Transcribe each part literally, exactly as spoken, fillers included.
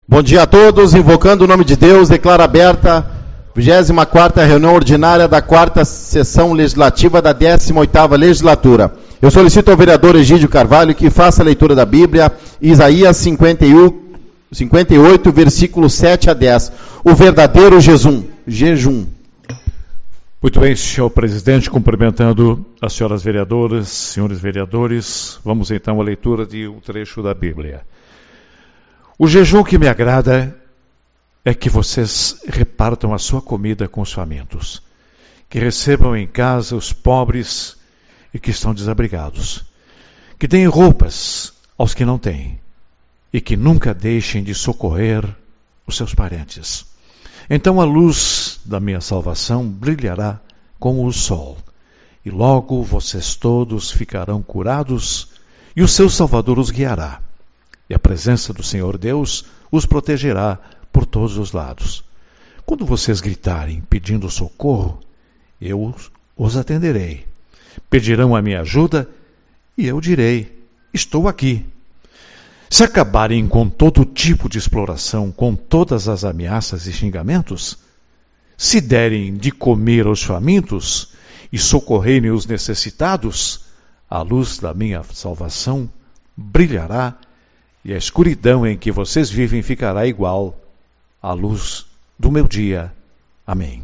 Bom dia a todos, invocando o nome de Deus, declaro aberta a vigésima quarta reunião ordinária da quarta sessão legislativa da décima oitava legislatura. Eu solicito ao vereador Egídio Carvalho que faça a leitura da Bíblia, Isaías cinquenta e um, cinquenta e oito, versículos sete a dez. O verdadeiro jejum. jejum. Muito bem, senhor presidente, cumprimentando as senhoras vereadoras, senhores vereadores, vamos então à leitura de um trecho da Bíblia. O jejum que me agrada é que vocês repartam a sua comida com os famintos, que recebam em casa os pobres e que estão desabrigados, que deem roupas aos que não têm e que nunca deixem de socorrer os seus parentes. Então a luz da minha salvação brilhará como o sol, e logo vocês todos ficarão curados e o seu Salvador os guiará. E a presença do Senhor Deus os protegerá por todos os lados. Quando vocês gritarem pedindo socorro, eu os atenderei. Pedirão a minha ajuda e eu direi, estou aqui. Se acabarem com todo tipo de exploração, com todas as ameaças e xingamentos, se derem de comer aos famintos e socorrerem os necessitados, a luz da minha salvação brilhará e a escuridão em que vocês vivem ficará igual à luz do meu dia. Amém.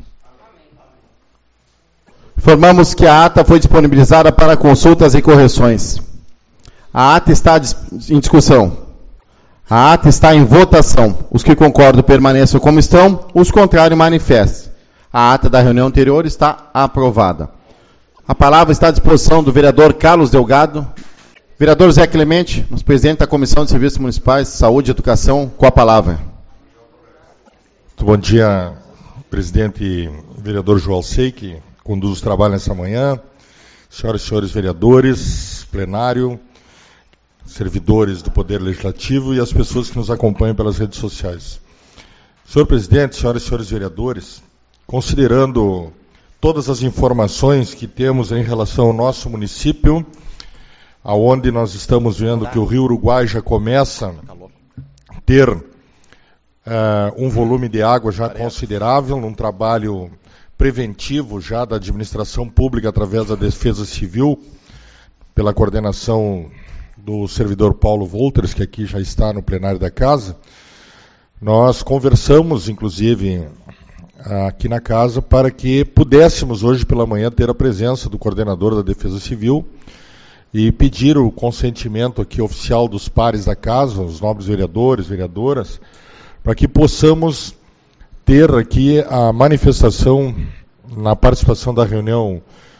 Informamos que a ata foi disponibilizada para consultas e correções. A ata está em discussão. A ata está em votação. Os que concordam permaneçam como estão, os contrários manifestem. A ata da reunião anterior está aprovada. A palavra está à disposição do vereador Carlos Delgado. Vereador Zé Clemente, nosso presidente da Comissão de Serviços Municipais, Saúde e Educação, com a palavra. Muito bom dia, presidente vereador João Alcei, que conduz os trabalhos nessa manhã, senhoras e senhores vereadores, plenário, servidores do Poder Legislativo e as pessoas que nos acompanham pelas redes sociais. Senhor presidente, senhoras e senhores vereadores, considerando todas as informações que temos em relação ao nosso município, aonde nós estamos vendo que o Rio Uruguai já começa a ter uh, um volume de água já considerável, num trabalho preventivo já da administração pública através da Defesa Civil, pela coordenação do servidor Paulo Wolters, que aqui já está no plenário da casa. Nós conversamos, inclusive, aqui na casa, para que pudéssemos hoje pela manhã ter a presença do coordenador da Defesa Civil e pedir o consentimento aqui oficial dos pares da casa, os nobres vereadores, vereadoras, para que possamos ter aqui a manifestação na participação da reunião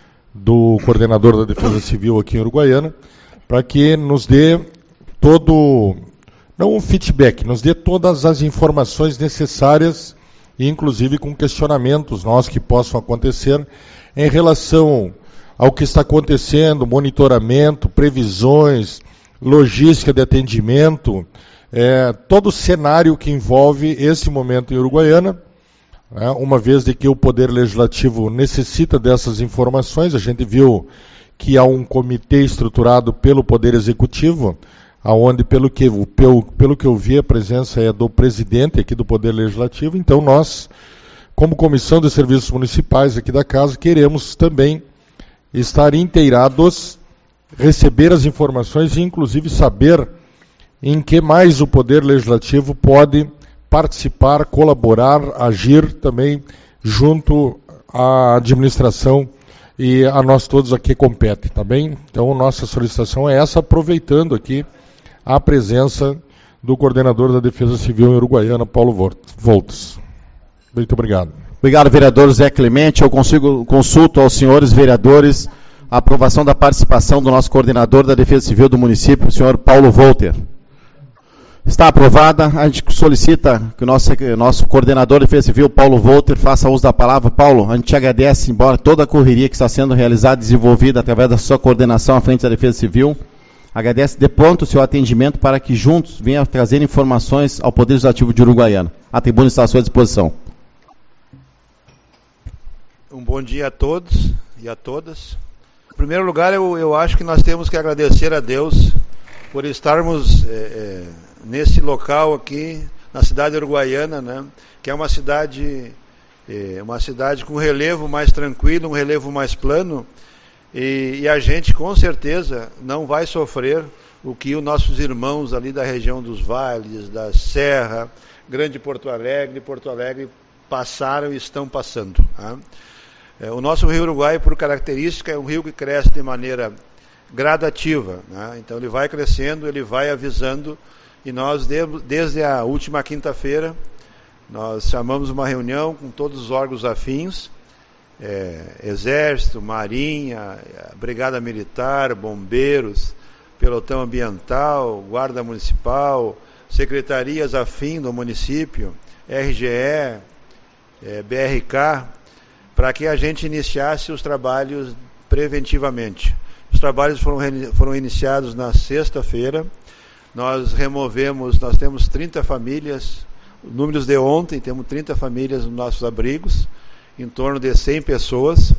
do coordenador da Defesa Civil aqui em Uruguaiana, para que nos dê todo, não um feedback, nos dê todas as informações necessárias, inclusive com questionamentos nossos que possam acontecer em relação ao que está acontecendo, monitoramento, previsões, logística de atendimento, é, todo o cenário que envolve esse momento em Uruguaiana, né, uma vez de que o Poder Legislativo necessita dessas informações. A gente viu que há um comitê estruturado pelo Poder Executivo, aonde, pelo que, pelo, pelo que eu vi, a presença é do presidente aqui do Poder Legislativo. Então nós, como Comissão de Serviços Municipais aqui da casa, queremos também estar inteirados, receber as informações e, inclusive, saber em que mais o Poder Legislativo pode participar, colaborar, agir também junto à administração e a nós todos aqui compete, tá bem? Então, nossa solicitação é essa, aproveitando aqui a presença do coordenador da Defesa Civil em Uruguaiana, Paulo Wolters. Muito obrigado. Obrigado, vereador Zé Clemente. Eu consigo, consulto aos senhores vereadores a aprovação da participação do nosso coordenador da Defesa Civil do município, o senhor Paulo Wolter. Está aprovada. A gente solicita que o nosso, nosso coordenador da Defesa Civil, Paulo Wolter, faça uso da palavra. Paulo, a gente te agradece, embora toda a correria que está sendo realizada e desenvolvida através da sua coordenação à frente da Defesa Civil, agradece de pronto o seu atendimento para que juntos venha trazer informações ao Poder Legislativo de Uruguaiana. A tribuna está à sua disposição. Um bom dia a todos e a todas. Em primeiro lugar, eu, eu acho que nós temos que agradecer a Deus por estarmos é, é, nesse local aqui, na cidade de Uruguaiana, né, que é uma cidade, é, uma cidade com relevo mais tranquilo, um relevo mais plano, e, e a gente com certeza não vai sofrer o que os nossos irmãos ali da região dos vales, da Serra, Grande Porto Alegre, Porto Alegre passaram e estão passando. Tá? É, o nosso rio Uruguai, por característica, é um rio que cresce de maneira gradativa. Né? Então ele vai crescendo, ele vai avisando, e nós, desde a última quinta-feira, nós chamamos uma reunião com todos os órgãos afins, é, Exército, Marinha, Brigada Militar, Bombeiros, Pelotão Ambiental, Guarda Municipal, secretarias afins do município, R G E, é, B R K, para que a gente iniciasse os trabalhos preventivamente. Os trabalhos foram, foram iniciados na sexta-feira. Nós removemos, nós temos trinta famílias, números de ontem, temos trinta famílias nos nossos abrigos, em torno de cem pessoas,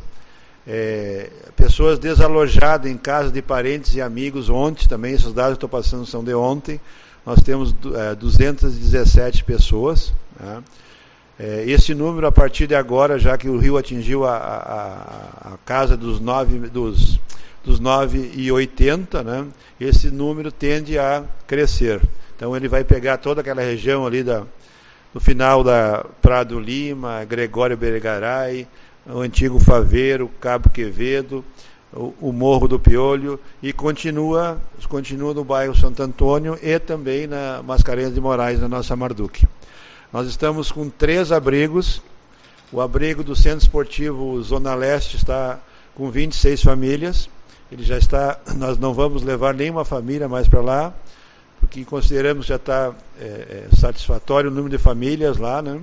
é, pessoas desalojadas em casa de parentes e amigos ontem também, esses dados que estou passando são de ontem, nós temos é, duzentas e dezessete pessoas, né? É, esse número a partir de agora, já que o rio atingiu a, a, a casa dos nove, dos, dos nove e oitenta, né? Esse número tende a crescer, então ele vai pegar toda aquela região ali da no final da Prado Lima, Gregório Beregaray, o antigo Faveiro, Cabo Quevedo, o, o Morro do Piolho, e continua, continua no bairro Santo Antônio e também na Mascarenhas de Moraes, na nossa Marduque. Nós estamos com três abrigos. O abrigo do Centro Esportivo Zona Leste está com vinte e seis famílias. Ele já está, nós não vamos levar nenhuma família mais para lá, porque consideramos que já está é, é, satisfatório o número de famílias lá, né?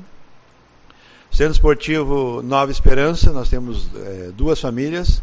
Centro Esportivo Nova Esperança, nós temos é, duas famílias,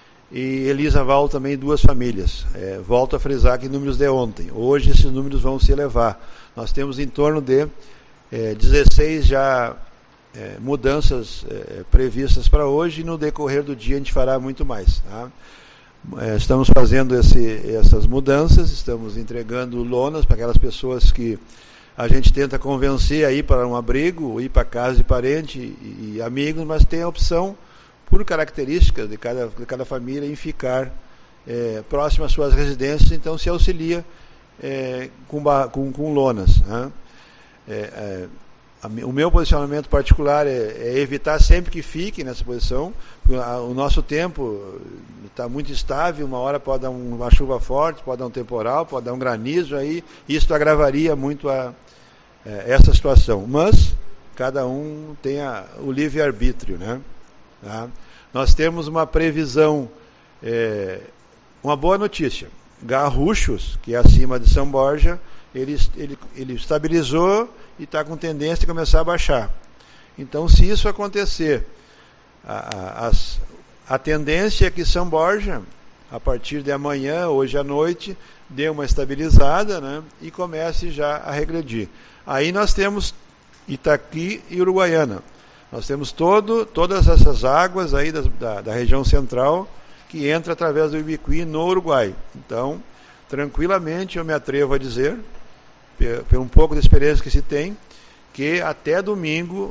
e Elisa Val também duas famílias. É, volto a frisar que números de ontem. Hoje esses números vão se elevar. Nós temos em torno de é, dezesseis já é, mudanças é, previstas para hoje, e no decorrer do dia a gente fará muito mais, tá? Estamos fazendo esse, essas mudanças, estamos entregando lonas para aquelas pessoas que a gente tenta convencer a ir para um abrigo, ir para casa de parente e, e amigos, mas tem a opção, por características de cada, de cada família, em ficar é, próximo às suas residências, então se auxilia é, com, com, com lonas. Né? É, é, O meu posicionamento particular é, é evitar sempre que fique nessa posição. O nosso tempo está muito estável, uma hora pode dar uma chuva forte, pode dar um temporal, pode dar um granizo, aí isso agravaria muito a, é, essa situação. Mas cada um tem a, o livre-arbítrio, né? Tá? Nós temos uma previsão, é, uma boa notícia. Garruchos, que é acima de São Borja, ele, ele, ele estabilizou e está com tendência de começar a baixar. Então, se isso acontecer, a, a, a tendência é que São Borja, a partir de amanhã, hoje à noite, dê uma estabilizada, né, e comece já a regredir. Aí nós temos Itaqui e Uruguaiana. Nós temos todo, todas essas águas aí da, da, da região central que entra através do Ibiqui no Uruguai. Então, tranquilamente eu me atrevo a dizer, por um pouco de experiência que se tem, que até domingo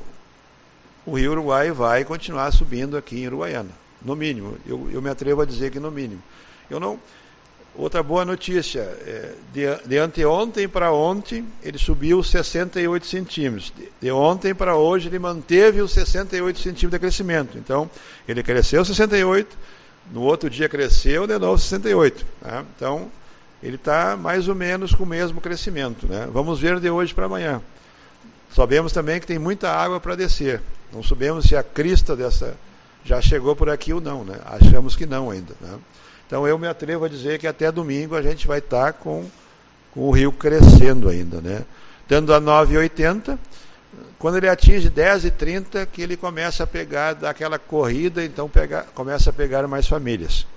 o Rio Uruguai vai continuar subindo aqui em Uruguaiana, no mínimo. Eu, eu me atrevo a dizer que no mínimo. Eu não. Outra boa notícia, é, de, de anteontem para ontem ele subiu sessenta e oito centímetros. De, de ontem para hoje ele manteve os sessenta e oito centímetros de crescimento. Então ele cresceu sessenta e oito, no outro dia cresceu de novo sessenta e oito. Tá? Então ele está mais ou menos com o mesmo crescimento, né? Vamos ver de hoje para amanhã. Sabemos também que tem muita água para descer. Não sabemos se a crista dessa já chegou por aqui ou não, né? Achamos que não ainda, né? Então eu me atrevo a dizer que até domingo a gente vai estar tá com, com o rio crescendo ainda, né? Dando a nove e oitenta, quando ele atinge dez e trinta, que ele começa a pegar daquela corrida, então pega, começa a pegar mais famílias.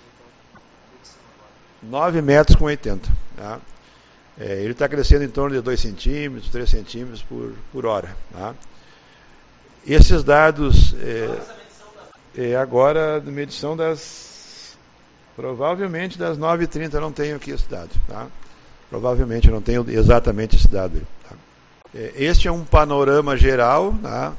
nove metros com oitenta. Tá? É, ele está crescendo em torno de dois centímetros, três centímetros por, por hora. Tá? Esses dados, é, é agora, de medição das... Provavelmente das nove e trinta, eu não tenho aqui esse dado. Tá? Provavelmente eu não tenho exatamente esse dado. Tá? É, este é um panorama geral, tá?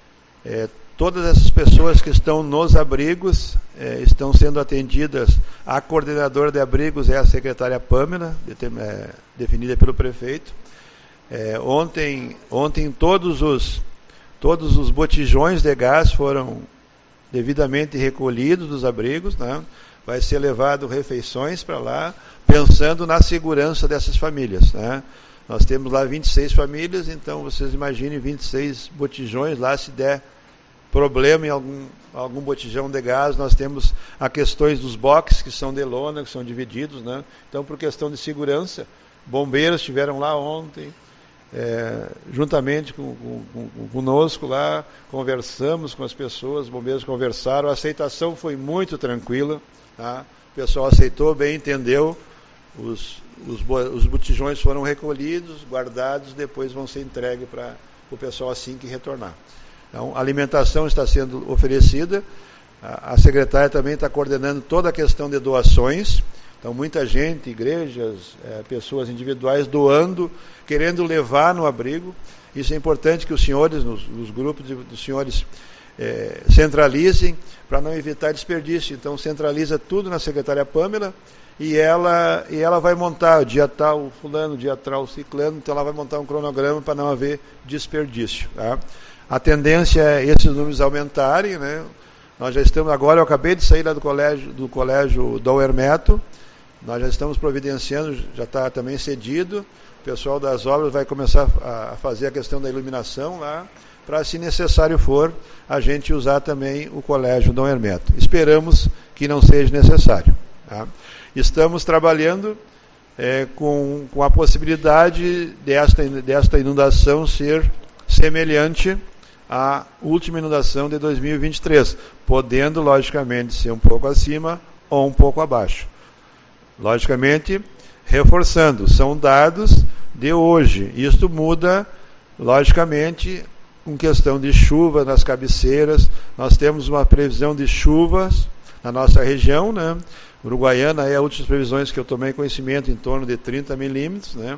É, todas essas pessoas que estão nos abrigos é, estão sendo atendidas. A coordenadora de abrigos é a secretária Pâmela, é, definida pelo prefeito. É, ontem, ontem todos os, todos os botijões de gás foram devidamente recolhidos dos abrigos, né? Vai ser levado refeições para lá, pensando na segurança dessas famílias, né? Nós temos lá vinte e seis famílias, então vocês imaginem vinte e seis botijões lá, se der problema em algum, algum botijão de gás, nós temos as questões dos boxes, que são de lona, que são divididos, né? Então, por questão de segurança, bombeiros estiveram lá ontem, é, juntamente com, com, com, conosco lá, conversamos com as pessoas, os bombeiros conversaram, a aceitação foi muito tranquila, tá? O pessoal aceitou bem, entendeu, os, os, os botijões foram recolhidos, guardados, depois vão ser entregues para o pessoal assim que retornar. Então, a alimentação está sendo oferecida, a, a secretária também está coordenando toda a questão de doações. Então, muita gente, igrejas, é, pessoas individuais doando, querendo levar no abrigo. Isso é importante que os senhores, nos, nos grupos de, dos senhores, é, centralizem para não evitar desperdício. Então, centraliza tudo na secretária Pâmela e ela, e ela vai montar, dia tal fulano, dia tal ciclano, então ela vai montar um cronograma para não haver desperdício. Tá? A tendência é esses números aumentarem, né? Nós já estamos, agora eu acabei de sair lá do colégio, do colégio Dom Hermeto, nós já estamos providenciando, já está também cedido, o pessoal das obras vai começar a fazer a questão da iluminação lá, para, se necessário for, a gente usar também o colégio Dom Hermeto. Esperamos que não seja necessário. Tá? Estamos trabalhando é, com, com a possibilidade desta, desta inundação ser semelhante à última inundação de dois mil e vinte e três, podendo, logicamente, ser um pouco acima ou um pouco abaixo. Logicamente, reforçando, são dados de hoje. Isto muda, logicamente, com questão de chuva nas cabeceiras. Nós temos uma previsão de chuvas na nossa região, né? Uruguaiana é a última previsões que eu tomei conhecimento, em torno de trinta milímetros, né?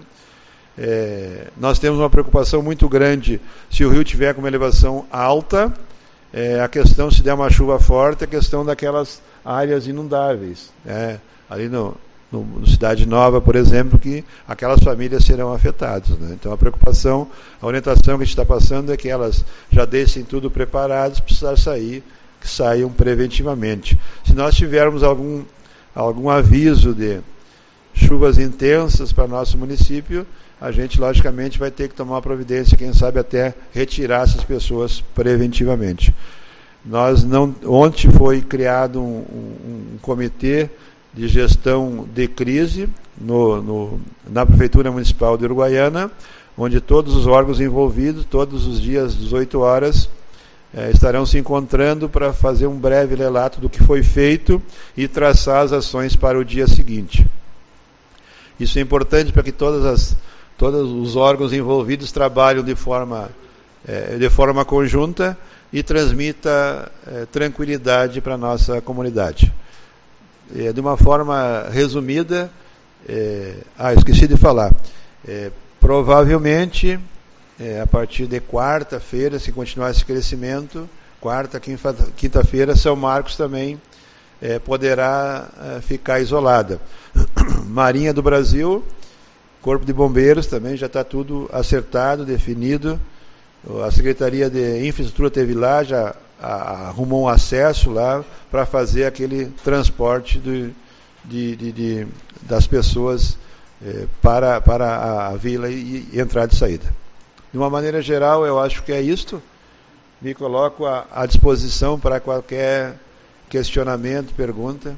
É, nós temos uma preocupação muito grande se o rio tiver com uma elevação alta, é, a questão, se der uma chuva forte, a questão daquelas áreas inundáveis, né? Ali no, no, no Cidade Nova, por exemplo, que aquelas famílias serão afetadas, né? Então a preocupação, a orientação que a gente está passando é que elas já deixem tudo preparadas, precisar sair, que saiam preventivamente. Se nós tivermos algum, algum aviso de chuvas intensas para nosso município, a gente, logicamente, vai ter que tomar uma providência, quem sabe até retirar essas pessoas preventivamente. Nós não, ontem foi criado um, um, um comitê de gestão de crise no, no, na Prefeitura Municipal de Uruguaiana, onde todos os órgãos envolvidos, todos os dias, dezoito horas, eh, estarão se encontrando para fazer um breve relato do que foi feito e traçar as ações para o dia seguinte. Isso é importante para que todas as todos os órgãos envolvidos trabalhem de forma, é, de forma conjunta e transmita é, tranquilidade para a nossa comunidade. É, de uma forma resumida, é, ah, esqueci de falar, é, provavelmente, é, a partir de quarta-feira, se continuar esse crescimento, quarta, quinta-feira, São Marcos também é, poderá é, ficar isolada. Marinha do Brasil, Corpo de Bombeiros também já está tudo acertado, definido. A Secretaria de Infraestrutura teve lá, já a, arrumou um acesso lá para fazer aquele transporte do, de, de, de, das pessoas eh, para, para a, a vila e, e entrada e saída. De uma maneira geral, eu acho que é isto. Me coloco à, à disposição para qualquer questionamento, pergunta.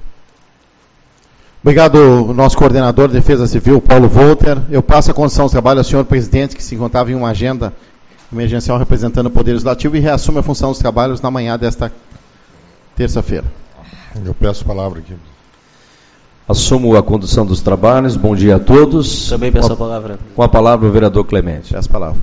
Obrigado, nosso coordenador de Defesa Civil, Paulo Volter. Eu passo a condução do trabalho ao senhor presidente, que se encontrava em uma agenda emergencial representando o Poder Legislativo, e reassume a função dos trabalhos na manhã desta terça-feira. Eu peço a palavra aqui. Assumo a condução dos trabalhos. Bom dia a todos. Também peço a palavra. Com a palavra o vereador Clemente. Peço a palavra.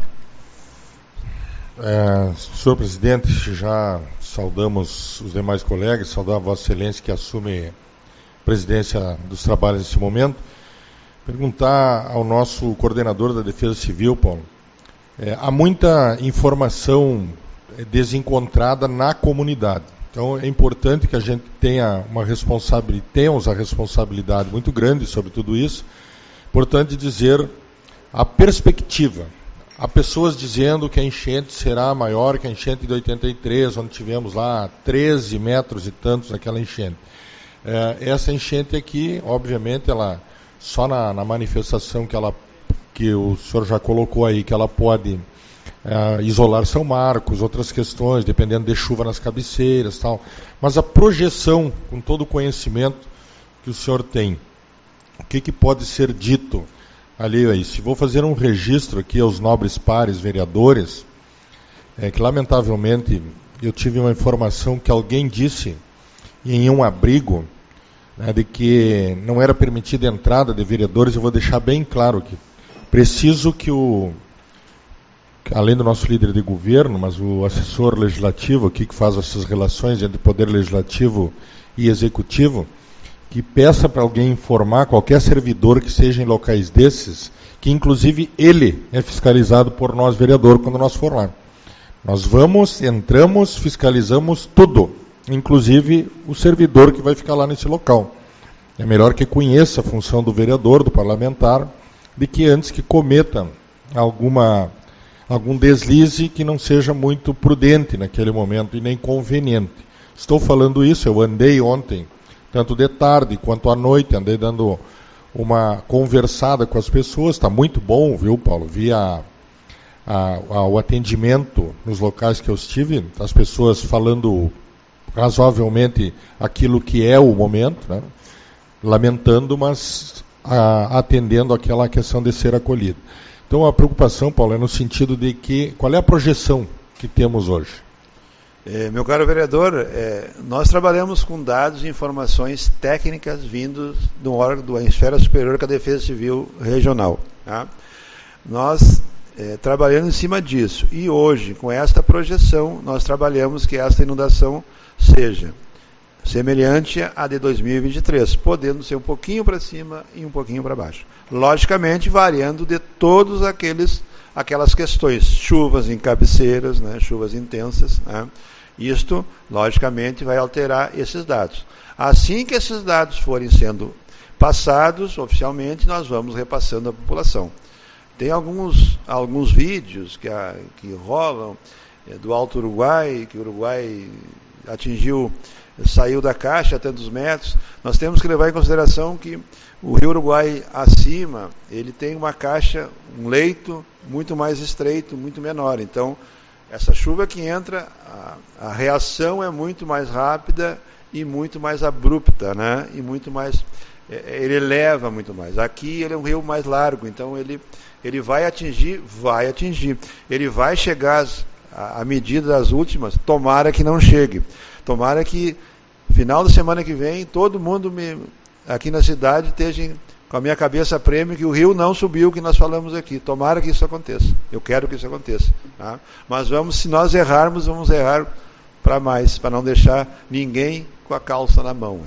É, senhor presidente, já saudamos os demais colegas, saudar a Vossa Excelência que assume presidência dos trabalhos nesse momento. Perguntar ao nosso coordenador da Defesa Civil, Paulo, É, há muita informação desencontrada na comunidade. Então é importante que a gente tenha uma responsabilidade, tenhamos a responsabilidade muito grande sobre tudo isso. Importante dizer a perspectiva. Há pessoas dizendo que a enchente será maior que a enchente de oitenta e três, onde tivemos lá treze metros e tantos naquela enchente. É, essa enchente aqui, obviamente, ela só na, na manifestação que, ela, que o senhor já colocou aí, que ela pode é, isolar São Marcos, outras questões, dependendo de chuva nas cabeceiras e tal. Mas a projeção, com todo o conhecimento que o senhor tem, o que, que pode ser dito ali a isso? Vou fazer um registro aqui aos nobres pares vereadores, é, que lamentavelmente eu tive uma informação que alguém disse em um abrigo, né, de que não era permitida a entrada de vereadores. Eu vou deixar bem claro que preciso que o, além do nosso líder de governo, mas o assessor legislativo aqui, que faz essas relações entre poder legislativo e executivo, que peça para alguém informar qualquer servidor que seja em locais desses, que inclusive ele é fiscalizado por nós, vereador, quando nós for lá. Nós vamos, entramos, fiscalizamos tudo, inclusive o servidor que vai ficar lá nesse local. É melhor que conheça a função do vereador, do parlamentar, de que antes que cometa alguma, algum deslize que não seja muito prudente naquele momento e nem conveniente. Estou falando isso, eu andei ontem, tanto de tarde quanto à noite, andei dando uma conversada com as pessoas. Está muito bom, viu, Paulo? Vi a, a, a, o atendimento nos locais que eu estive, as pessoas falando razoavelmente aquilo que é o momento, né? Lamentando, mas a, atendendo aquela questão de ser acolhido. Então a preocupação, Paulo, é no sentido de que, qual é a projeção que temos hoje? É, meu caro vereador, é, nós trabalhamos com dados e informações técnicas vindos do órgão da esfera superior que é a Defesa Civil Regional. Tá? Nós é, trabalhamos em cima disso. E hoje, com esta projeção, nós trabalhamos que esta inundação seja semelhante à de dois mil e vinte e três, podendo ser um pouquinho para cima e um pouquinho para baixo. Logicamente, variando de todos aqueles aquelas questões, chuvas em cabeceiras, né, chuvas intensas, né, isto, logicamente, vai alterar esses dados. Assim que esses dados forem sendo passados oficialmente, nós vamos repassando à população. Tem alguns, alguns vídeos que, a, que rolam é, do Alto Uruguai, que o Uruguai atingiu, saiu da caixa a tantos metros. Nós temos que levar em consideração que o Rio Uruguai acima, ele tem uma caixa, um leito muito mais estreito, muito menor. Então, essa chuva que entra, a, a reação é muito mais rápida e muito mais abrupta, né? E muito mais, é, ele eleva muito mais. Aqui ele é um rio mais largo, então ele, ele vai atingir, vai atingir. Ele vai chegar à medida das últimas, tomara que não chegue. Tomara que, final da semana que vem, todo mundo me, aqui na cidade esteja com a minha cabeça prêmio que o rio não subiu, que nós falamos aqui. Tomara que isso aconteça. Eu quero que isso aconteça. Tá? Mas vamos, se nós errarmos, vamos errar para mais, para não deixar ninguém com a calça na mão.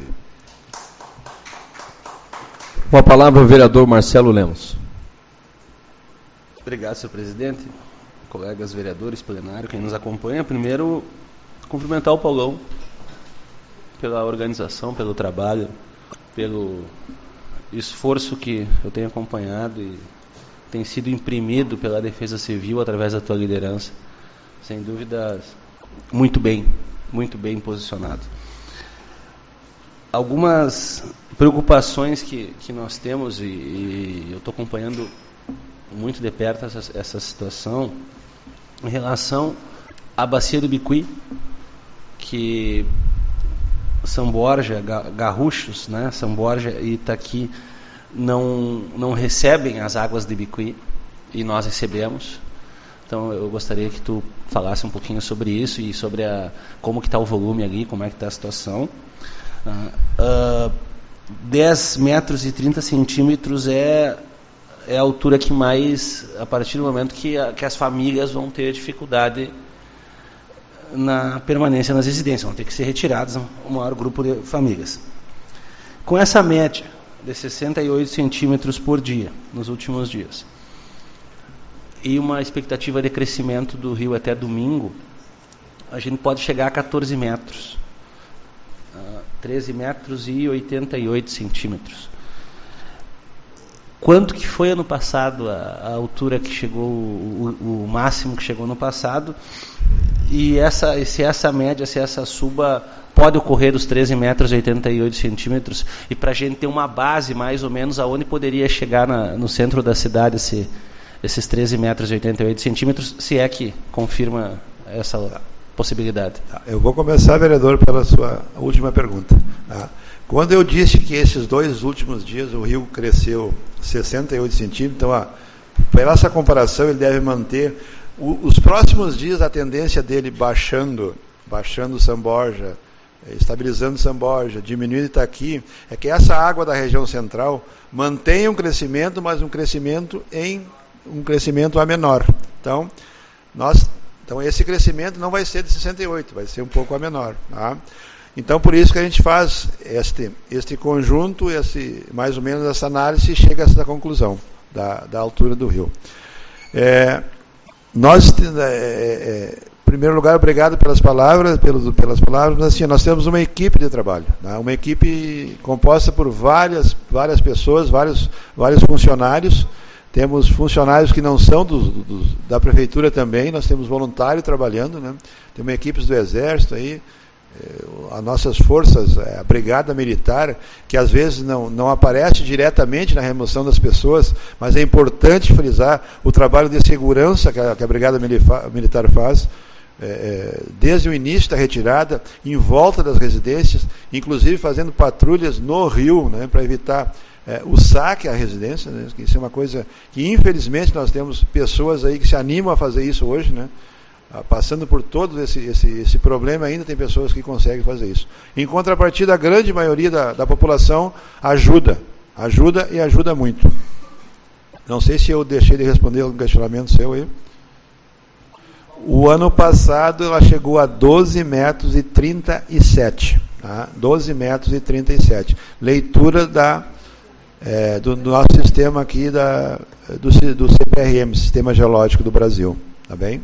Com a palavra o vereador Marcelo Lemos. Obrigado, senhor presidente, colegas vereadores, plenário, quem nos acompanha. Primeiro, cumprimentar o Paulão pela organização, pelo trabalho, pelo esforço que eu tenho acompanhado e tem sido imprimido pela Defesa Civil através da tua liderança. Sem dúvida, muito bem, muito bem posicionado. Algumas preocupações que, que nós temos, e, e eu estou acompanhando muito de perto essa, essa situação, em relação à bacia do Bicuí, que São Borja, Garruchos, né, São Borja e Itaqui não, não recebem as águas de Bicuí, e nós recebemos. Então eu gostaria que tu falasse um pouquinho sobre isso e sobre a, como que está o volume ali, como é que está a situação. Uh, uh, dez metros e trinta centímetros é, é a altura que mais, a partir do momento que, a, que as famílias vão ter dificuldade na permanência nas residências, vão ter que ser retiradas um maior grupo de famílias. Com essa média de sessenta e oito centímetros por dia, nos últimos dias, e uma expectativa de crescimento do rio até domingo, a gente pode chegar a quatorze metros. Uh, treze metros e oitenta e oito centímetros. Quanto que foi ano passado a, a altura que chegou, o, o máximo que chegou no passado? E essa, se essa média, se essa suba pode ocorrer dos treze metros e oitenta e oito centímetros, e para a gente ter uma base mais ou menos aonde poderia chegar na, no centro da cidade esse, esses treze metros e oitenta e oito centímetros, se é que confirma essa possibilidade. Eu vou começar, vereador, pela sua última pergunta. Tá? Quando eu disse que esses dois últimos dias o rio cresceu sessenta e oito centímetros, então, ó, pela essa comparação, ele deve manter o, os próximos dias a tendência dele baixando, baixando São Borja, estabilizando São Borja, diminuindo Itaqui, é que essa água da região central mantenha um crescimento, mas um crescimento em um crescimento a menor. Então, nós, então esse crescimento não vai ser de sessenta e oito, vai ser um pouco a menor. Tá? Então, por isso que a gente faz este, este conjunto, esse, mais ou menos essa análise, e chega a essa conclusão da, da altura do rio. É, nós, é, é, em primeiro lugar, obrigado pelas palavras, pelos, pelas palavras, mas assim, nós temos uma equipe de trabalho, né? Uma equipe composta por várias, várias pessoas, vários, vários funcionários. Temos funcionários que não são do, do, da prefeitura também, nós temos voluntário trabalhando, né? Temos equipes do Exército aí, as nossas forças, a Brigada Militar, que às vezes não, não aparece diretamente na remoção das pessoas, mas é importante frisar o trabalho de segurança que a, que a Brigada Militar faz, é, desde o início da retirada, em volta das residências, inclusive fazendo patrulhas no rio, né, para evitar é, o saque à residência, né, isso é uma coisa que infelizmente nós temos pessoas aí que se animam a fazer isso hoje, né? Passando por todo esse, esse, esse problema, ainda tem pessoas que conseguem fazer isso. Em contrapartida, a grande maioria da, da população ajuda, ajuda e ajuda muito. Não sei se eu deixei de responder um questionamento seu aí. O ano passado ela chegou a doze metros e trinta e sete. Tá? doze metros e trinta e sete. Leitura da, é, do, do nosso sistema aqui, da, do, do C P R M, Sistema Geológico do Brasil. Tá bem?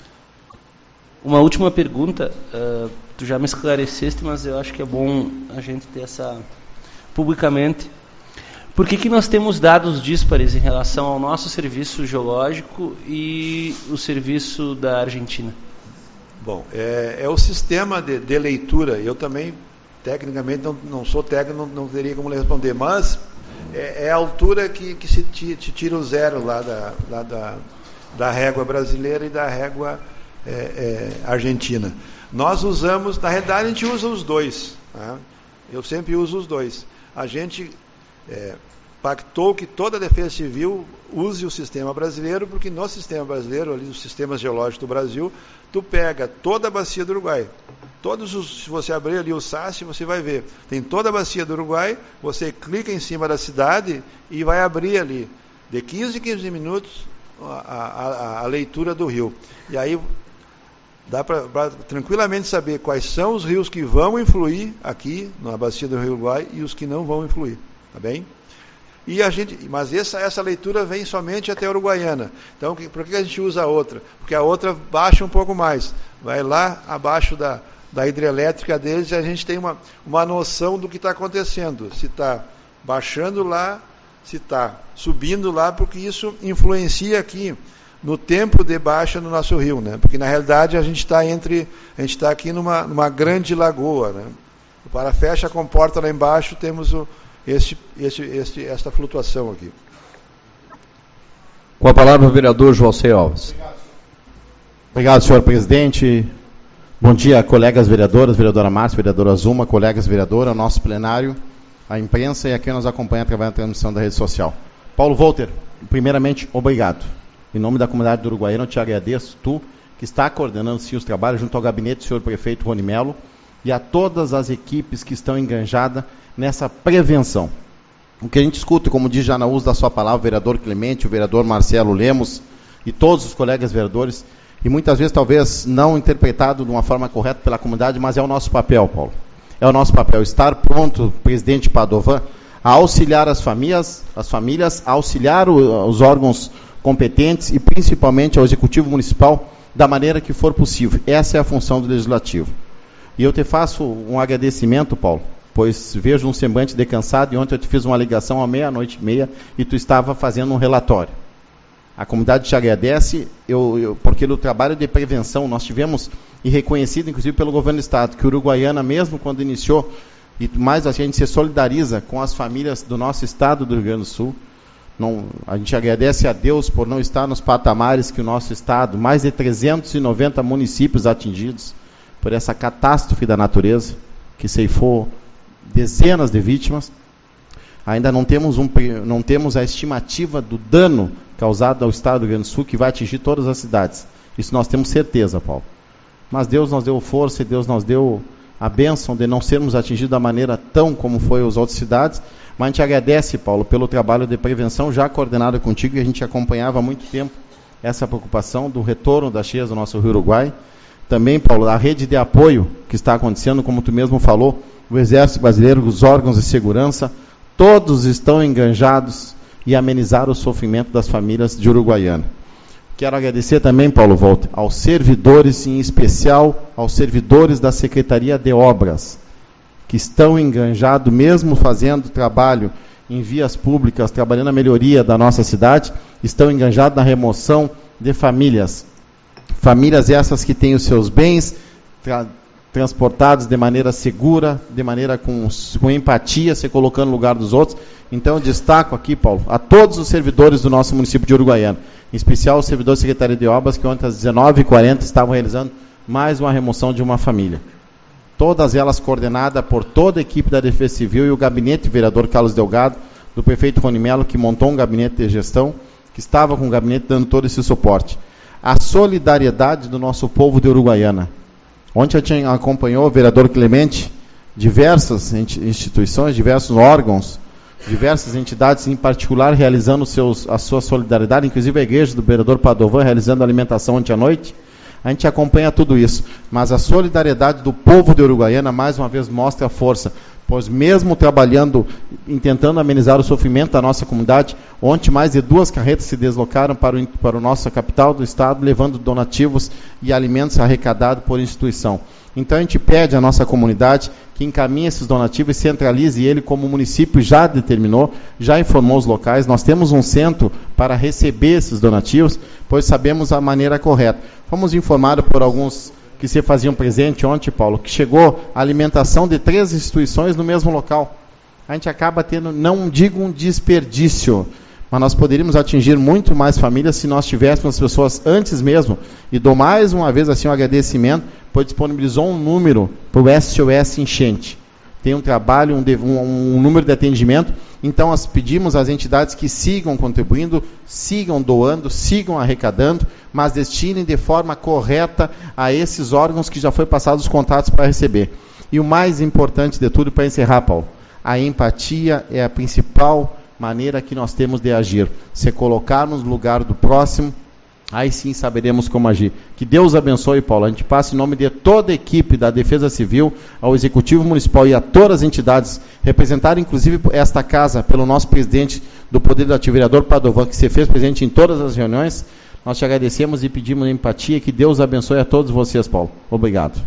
Uma última pergunta, uh, tu já me esclareceste, mas eu acho que é bom a gente ter essa publicamente. Por que que nós temos dados díspares em relação ao nosso serviço geológico e o serviço da Argentina? Bom, é, é o sistema de, de leitura. Eu também, tecnicamente, não, não sou técnico, não, não teria como responder, mas é, é a altura que, que se te tira o zero lá da, lá da, da régua brasileira e da régua É, é, Argentina. Nós usamos, na realidade a gente usa os dois, tá? Eu sempre uso os dois. A gente é, pactou que toda a Defesa Civil use o sistema brasileiro, porque no sistema brasileiro, ali os sistemas geológicos do Brasil, tu pega toda a bacia do Uruguai. Todos os, se você abrir ali o S A S, você vai ver, tem toda a bacia do Uruguai, você clica em cima da cidade e vai abrir ali, de quinze em quinze minutos, a, a, a leitura do rio. E aí dá para tranquilamente saber quais são os rios que vão influir aqui na bacia do Rio Uruguai e os que não vão influir, tá bem? E a gente, mas essa, essa leitura vem somente até a Uruguaiana. Então, que, por que a gente usa a outra? Porque a outra baixa um pouco mais, vai lá abaixo da, da hidrelétrica deles e a gente tem uma, uma noção do que está acontecendo, se está baixando lá, se está subindo lá, porque isso influencia aqui no tempo de baixa no nosso rio, né? Porque na realidade a gente está entre, a gente está aqui numa, numa grande lagoa, né? O Parafecha, a comporta lá embaixo, temos o, este, este, este, esta flutuação aqui. Com a palavra o vereador Joalcey Alves. Obrigado, senhor presidente. Bom dia, colegas vereadoras, vereadora Márcia, vereadora Zuma, colegas vereadora, nosso plenário, a imprensa e a quem nos acompanha através da transmissão da rede social. Paulo Volter, primeiramente, obrigado. Em nome da comunidade do Uruguaiana, eu te agradeço, tu que está coordenando sim os trabalhos junto ao gabinete do senhor prefeito Rony Melo e a todas as equipes que estão enganjadas nessa prevenção. O que a gente escuta, como diz já na uso da sua palavra o vereador Clemente, o vereador Marcelo Lemos e todos os colegas vereadores, e muitas vezes talvez não interpretado de uma forma correta pela comunidade, mas é o nosso papel, Paulo. É o nosso papel estar pronto, presidente Padovan, a auxiliar as famílias, as famílias, a auxiliar o, os órgãos competentes e principalmente ao Executivo Municipal da maneira que for possível. Essa é a função do Legislativo. E eu te faço um agradecimento, Paulo, pois vejo um semblante decansado e ontem eu te fiz uma ligação à meia-noite e meia e tu estava fazendo um relatório. A comunidade te agradece, eu, eu, porque no trabalho de prevenção nós tivemos, e reconhecido inclusive pelo governo do Estado, que Uruguaiana, mesmo quando iniciou, e mais a gente se solidariza com as famílias do nosso Estado do Rio Grande do Sul. Não, a gente agradece a Deus por não estar nos patamares que o nosso Estado, mais de trezentos e noventa municípios atingidos por essa catástrofe da natureza, que ceifou dezenas de vítimas. Ainda não temos, um, não temos a estimativa do dano causado ao Estado do Rio Grande do Sul, que vai atingir todas as cidades. Isso nós temos certeza, Paulo. Mas Deus nos deu força e Deus nos deu a bênção de não sermos atingidos da maneira tão como foi as outras cidades. Mas a gente agradece, Paulo, pelo trabalho de prevenção já coordenado contigo, e a gente acompanhava há muito tempo essa preocupação do retorno das cheias do nosso Rio Uruguai. Também, Paulo, a rede de apoio que está acontecendo, como tu mesmo falou, o Exército Brasileiro, os órgãos de segurança, todos estão enganjados e amenizar o sofrimento das famílias de Uruguaiana. Quero agradecer também, Paulo Volta, aos servidores, em especial aos servidores da Secretaria de Obras, que estão enganjados, mesmo fazendo trabalho em vias públicas, trabalhando na melhoria da nossa cidade, estão enganjados na remoção de famílias. Famílias essas que têm os seus bens tra transportados de maneira segura, de maneira com, com empatia, se colocando no lugar dos outros. Então eu destaco aqui, Paulo, a todos os servidores do nosso município de Uruguaiana, em especial os servidores da Secretaria de Obras, que ontem às dezenove e quarenta estavam realizando mais uma remoção de uma família. Todas elas coordenadas por toda a equipe da Defesa Civil e o gabinete do vereador Carlos Delgado, do prefeito Rony Melo, que montou um gabinete de gestão, que estava com o gabinete dando todo esse suporte. A solidariedade do nosso povo de Uruguaiana. Ontem a gente acompanhou o vereador Clemente, diversas instituições, diversos órgãos, diversas entidades, em particular, realizando seus, a sua solidariedade, inclusive a igreja do vereador Padovan, realizando alimentação ontem à noite. A gente acompanha tudo isso, mas a solidariedade do povo de Uruguaiana, mais uma vez, mostra a força, pois mesmo trabalhando, tentando amenizar o sofrimento da nossa comunidade, ontem mais de duas carretas se deslocaram para o, para a nossa capital do estado, levando donativos e alimentos arrecadados por instituição. Então a gente pede à nossa comunidade que encaminhe esses donativos e centralize ele, como o município já determinou, já informou os locais. Nós temos um centro para receber esses donativos, pois sabemos a maneira correta. Fomos informados por alguns que se faziam presente ontem, Paulo, que chegou a alimentação de três instituições no mesmo local. A gente acaba tendo, não digo um desperdício, mas nós poderíamos atingir muito mais famílias se nós tivéssemos as pessoas antes mesmo. E dou mais uma vez assim um agradecimento, pois disponibilizou um número para o S O S Enchente. Tem um trabalho, um, um, um número de atendimento. Então nós pedimos às entidades que sigam contribuindo, sigam doando, sigam arrecadando, mas destinem de forma correta a esses órgãos que já foi passados os contratos para receber. E o mais importante de tudo, para encerrar, Paulo, a empatia é a principal maneira que nós temos de agir. Se colocarmos no lugar do próximo, aí sim saberemos como agir. Que Deus abençoe, Paulo. A gente passa em nome de toda a equipe da Defesa Civil, ao Executivo Municipal e a todas as entidades, representar inclusive esta casa pelo nosso presidente do Poder Legislativo, vereador Padovan, que se fez presente em todas as reuniões. Nós te agradecemos e pedimos empatia. Que Deus abençoe a todos vocês, Paulo. Obrigado.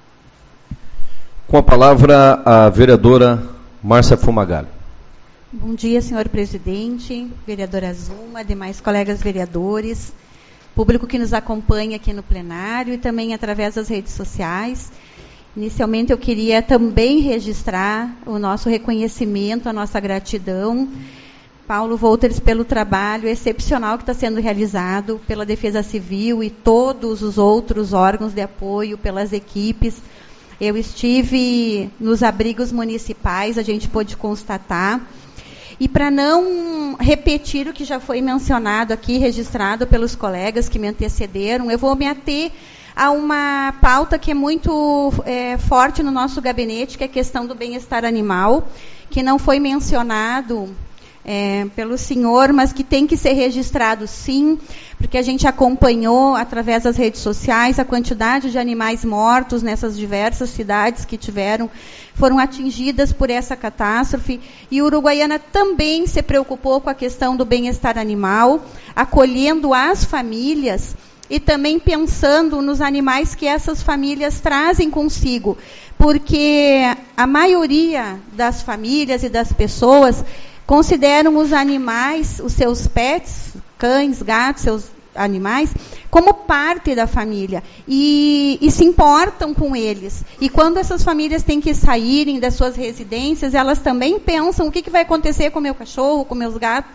Com a palavra, a vereadora Márcia Fumagalli. Bom dia, senhor presidente, vereadora Zuma, demais colegas vereadores, público que nos acompanha aqui no plenário e também através das redes sociais. Inicialmente, eu queria também registrar o nosso reconhecimento, a nossa gratidão, Paulo Wolters, pelo trabalho excepcional que está sendo realizado pela Defesa Civil e todos os outros órgãos de apoio, pelas equipes. Eu estive nos abrigos municipais, a gente pôde constatar. E para não repetir o que já foi mencionado aqui, registrado pelos colegas que me antecederam, eu vou me ater a uma pauta que é muito é, forte no nosso gabinete, que é a questão do bem-estar animal, que não foi mencionado é, pelo senhor, mas que tem que ser registrado sim, porque a gente acompanhou através das redes sociais a quantidade de animais mortos nessas diversas cidades que tiveram, foram atingidas por essa catástrofe, e Uruguaiana também se preocupou com a questão do bem-estar animal, acolhendo as famílias e também pensando nos animais que essas famílias trazem consigo, porque a maioria das famílias e das pessoas consideram os animais, os seus pets, cães, gatos, seus animais, como parte da família e, e se importam com eles. E quando essas famílias têm que saírem das suas residências, elas também pensam o que, que vai acontecer com o meu cachorro, com meus gatos.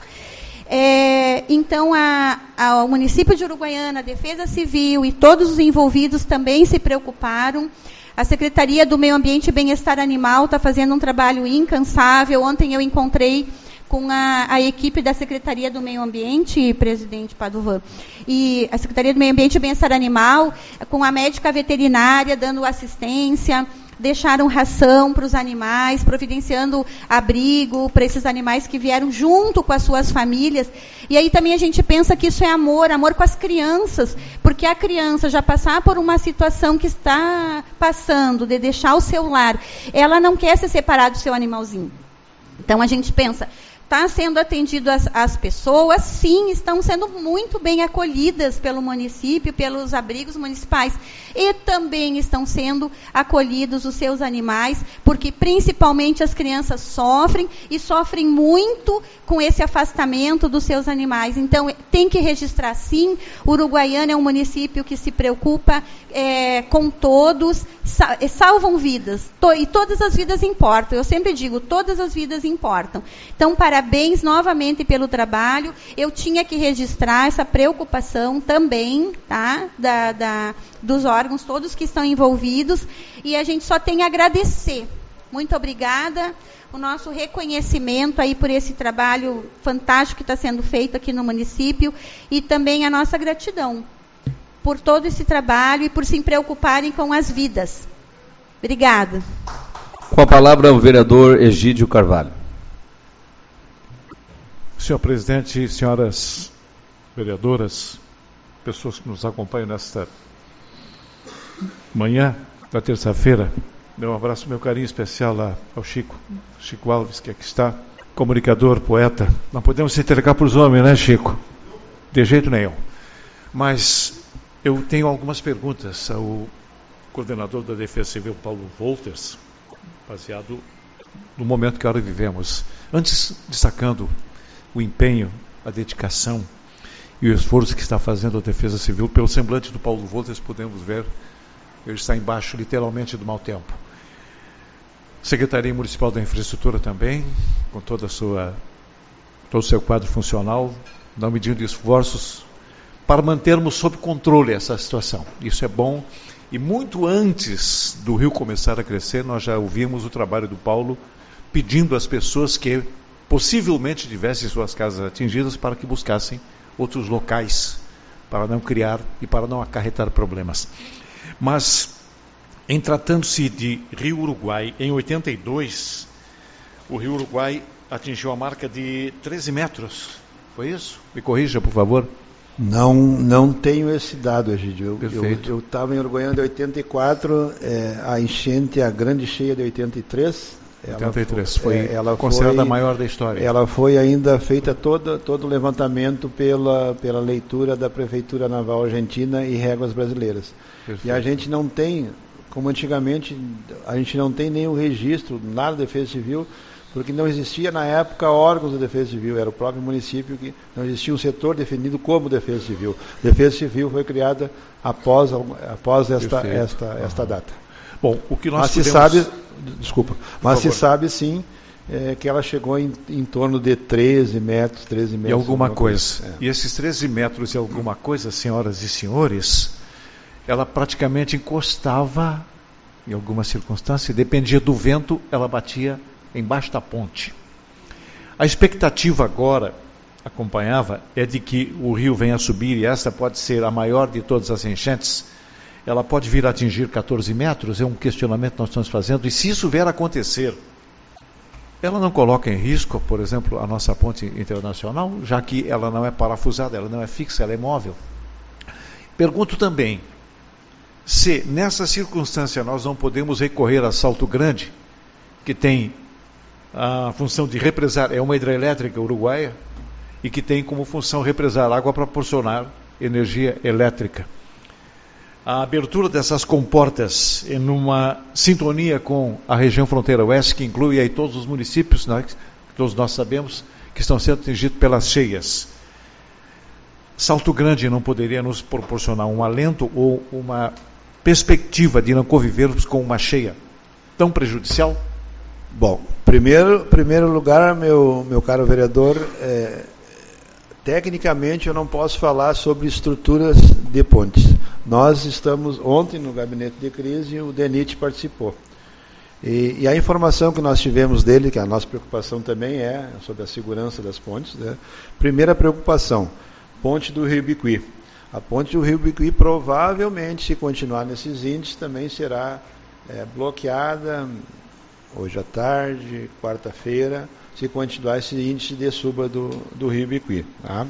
É, então, a, a, o município de Uruguaiana, a Defesa Civil e todos os envolvidos também se preocuparam. A Secretaria do Meio Ambiente e Bem-Estar Animal está fazendo um trabalho incansável. Ontem eu encontrei com a, a equipe da Secretaria do Meio Ambiente, presidente Padovan, e a Secretaria do Meio Ambiente e Bem-Estar Animal, com a médica veterinária dando assistência, deixaram ração para os animais, providenciando abrigo para esses animais que vieram junto com as suas famílias. E aí também a gente pensa que isso é amor, amor com as crianças, porque a criança já passar por uma situação que está passando, de deixar o seu lar, ela não quer se separar do seu animalzinho. Então a gente pensa, está sendo atendido as, as pessoas, sim, estão sendo muito bem acolhidas pelo município, pelos abrigos municipais, e também estão sendo acolhidos os seus animais, porque principalmente as crianças sofrem, e sofrem muito com esse afastamento dos seus animais. Então, tem que registrar sim. Uruguaiana é um município que se preocupa é, com todos, sal, salvam vidas, to, e todas as vidas importam. Eu sempre digo, todas as vidas importam. Então, parabéns novamente pelo trabalho. Eu tinha que registrar essa preocupação também, tá, da, da, dos órgãos todos que estão envolvidos, e a gente só tem a agradecer. Muito obrigada. O nosso reconhecimento aí por esse trabalho fantástico que está sendo feito aqui no município, e também a nossa gratidão por todo esse trabalho e por se preocuparem com as vidas. Obrigada. Com a palavra o vereador Egídio Carvalho. Senhor presidente, senhoras vereadoras, pessoas que nos acompanham nesta manhã da terça-feira, meu abraço, meu carinho especial lá ao Chico, Chico Alves, que aqui está, comunicador, poeta. Não podemos se entregar para os homens, né, Chico? De jeito nenhum. Mas eu tenho algumas perguntas ao coordenador da Defesa Civil, Paulo Wolters, baseado no momento que agora vivemos. Antes, destacando o empenho, a dedicação e o esforço que está fazendo a Defesa Civil, pelo semblante do Paulo Wolters, podemos ver, ele está embaixo, literalmente, do mau tempo. Secretaria Municipal da Infraestrutura também, com toda a sua, todo o seu quadro funcional, não medindo esforços para mantermos sob controle essa situação. Isso é bom. E muito antes do rio começar a crescer, nós já ouvimos o trabalho do Paulo pedindo às pessoas que possivelmente tivessem suas casas atingidas para que buscassem outros locais, para não criar e para não acarretar problemas. Mas, em tratando-se de Rio Uruguai, em oitenta e dois, o Rio Uruguai atingiu a marca de treze metros. Foi isso? Me corrija, por favor. Não, não tenho esse dado, Egídio. Eu estava em Uruguaiana de oitenta e quatro, é, a enchente, a grande cheia de oitenta e três. oitenta e três foi, é, ela considerada foi, a maior da história. Ela foi ainda feita toda, todo o levantamento pela, pela leitura da Prefeitura Naval Argentina e réguas brasileiras. Perfeito. E a gente não tem, como antigamente, a gente não tem nenhum registro lá na Defesa Civil, porque não existia na época órgãos da Defesa Civil, era o próprio município que não existia um setor definido como Defesa Civil. Defesa Civil foi criada após, após esta, esta, esta data. Bom, o que nós mas podemos... se sabe, desculpa, mas se sabe sim é, que ela chegou em, em torno de treze metros, treze metros. E alguma, alguma coisa. coisa. É. E esses treze metros e alguma coisa, senhoras e senhores, ela praticamente encostava, em alguma circunstância, dependia do vento, ela batia embaixo da ponte. A expectativa agora, acompanhava, é de que o rio venha a subir, e esta pode ser a maior de todas as enchentes. Ela pode vir a atingir catorze metros, é um questionamento que nós estamos fazendo, e se isso vier a acontecer, ela não coloca em risco, por exemplo, a nossa ponte internacional, já que ela não é parafusada, ela não é fixa, ela é móvel. Pergunto também, se nessa circunstância nós não podemos recorrer a Salto Grande, que tem a função de represar, é uma hidrelétrica uruguaia, e que tem como função represar água para proporcionar energia elétrica. A abertura dessas comportas em uma sintonia com a região fronteira oeste, que inclui aí todos os municípios, né, que todos nós sabemos, que estão sendo atingidos pelas cheias. Salto Grande não poderia nos proporcionar um alento ou uma perspectiva de não convivermos com uma cheia tão prejudicial? Bom, primeiro, primeiro lugar, meu, meu caro vereador, é, tecnicamente eu não posso falar sobre estruturas de pontes. Nós estamos ontem no gabinete de crise e o DENIT participou. E, e a informação que nós tivemos dele, que a nossa preocupação também é sobre a segurança das pontes, né? Primeira preocupação, ponte do Rio Bicuí. A ponte do Rio Bicuí provavelmente, se continuar nesses índices, também será é, bloqueada hoje à tarde, quarta-feira, se continuar esse índice de suba do, do Rio Bicuí. Tá?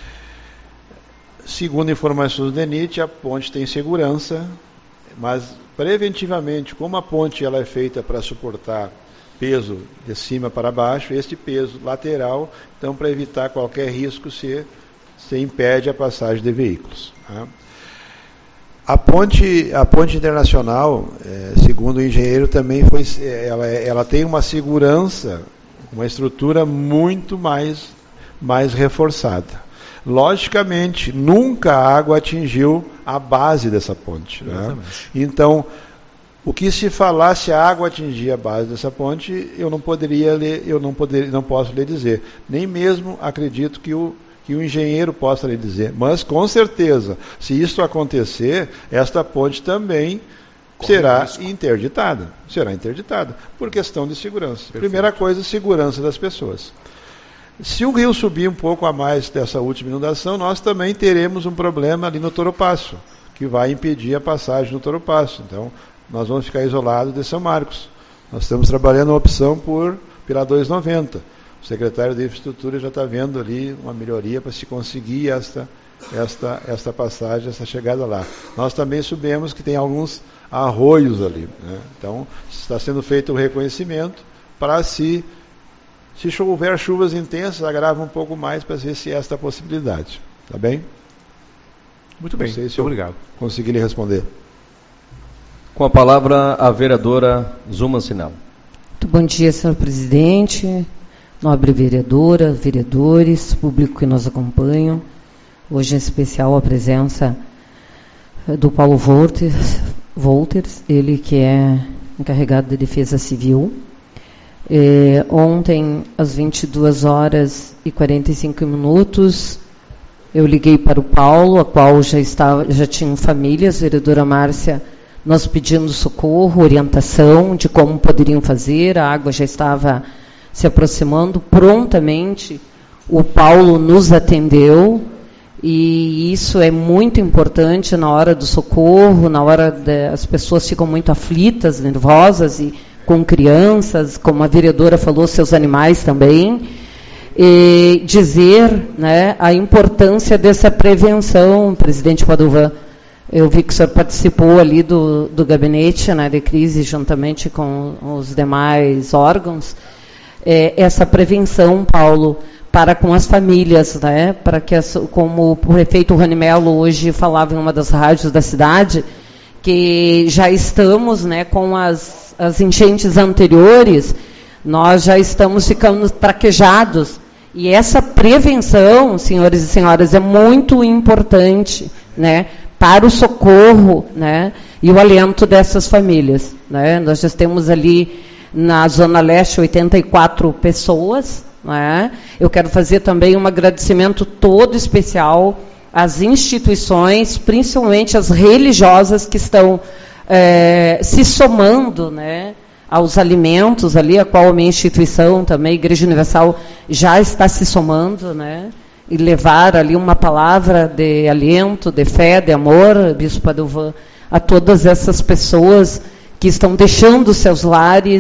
Segundo informações do DENIT, a ponte tem segurança, mas preventivamente, como a ponte ela é feita para suportar peso de cima para baixo, este peso lateral, então para evitar qualquer risco, se, se impede a passagem de veículos. Tá? A ponte, a ponte internacional, é, segundo o engenheiro, também foi, ela, ela tem uma segurança, uma estrutura muito mais, mais reforçada. Logicamente, nunca a água atingiu a base dessa ponte. Né? Então, o que se falar se a água atingir a base dessa ponte, eu não poderia, eu não poderia, não posso lhe dizer. Nem mesmo acredito que o que o engenheiro possa lhe dizer. Mas, com certeza, se isso acontecer, esta ponte também Corre será risco. interditada. Será interditada, por questão de segurança. Perfeito. Primeira coisa, segurança das pessoas. Se o rio subir um pouco a mais dessa última inundação, nós também teremos um problema ali no Toropaço, que vai impedir a passagem do Toropaço. Então, nós vamos ficar isolados de São Marcos. Nós estamos trabalhando a opção por pela duzentos e noventa. O secretário de Infraestrutura já está vendo ali uma melhoria para se conseguir esta, esta, esta passagem, essa chegada lá. Nós também sabemos que tem alguns arroios ali. Né? Então, está sendo feito o reconhecimento para se... Se houver chuvas intensas, agrava um pouco mais para ver se esta possibilidade. Tá bem? Muito bem, muito obrigado. Consegui lhe responder. Com a palavra, a vereadora Zuma Sinal. Muito bom dia, senhor presidente, nobre vereadora, vereadores, público que nos acompanham. Hoje, em especial, a presença do Paulo Wolters, Wolters ele que é encarregado de Defesa Civil. É, ontem, às vinte e duas horas e quarenta e cinco minutos, eu liguei para o Paulo, a qual já, estava, já tinham famílias, a vereadora Márcia, nós pedindo socorro, orientação de como poderiam fazer, a água já estava se aproximando. Prontamente, o Paulo nos atendeu, e isso é muito importante na hora do socorro, na hora de, as pessoas ficam muito aflitas, nervosas, e com crianças, como a vereadora falou, seus animais também, e dizer, né, a importância dessa prevenção, presidente Padovan. Eu vi que o senhor participou ali do, do gabinete, né, de crise, juntamente com os demais órgãos. É, essa prevenção, Paulo, para com as famílias, né, para que, as, como o prefeito Rony Mello hoje falava em uma das rádios da cidade, que já estamos, né, com as as enchentes anteriores, nós já estamos ficando traquejados. E essa prevenção, senhores e senhoras, é muito importante, né, para o socorro, né, e o alento dessas famílias. Né. Nós já temos ali na Zona Leste oitenta e quatro pessoas. Né. Eu quero fazer também um agradecimento todo especial às instituições, principalmente as religiosas que estão É, se somando, né, aos alimentos ali, a qual a minha instituição também, a Igreja Universal, já está se somando, né, e levar ali uma palavra de alento, de fé, de amor, Bispo Padovan, a todas essas pessoas que estão deixando seus lares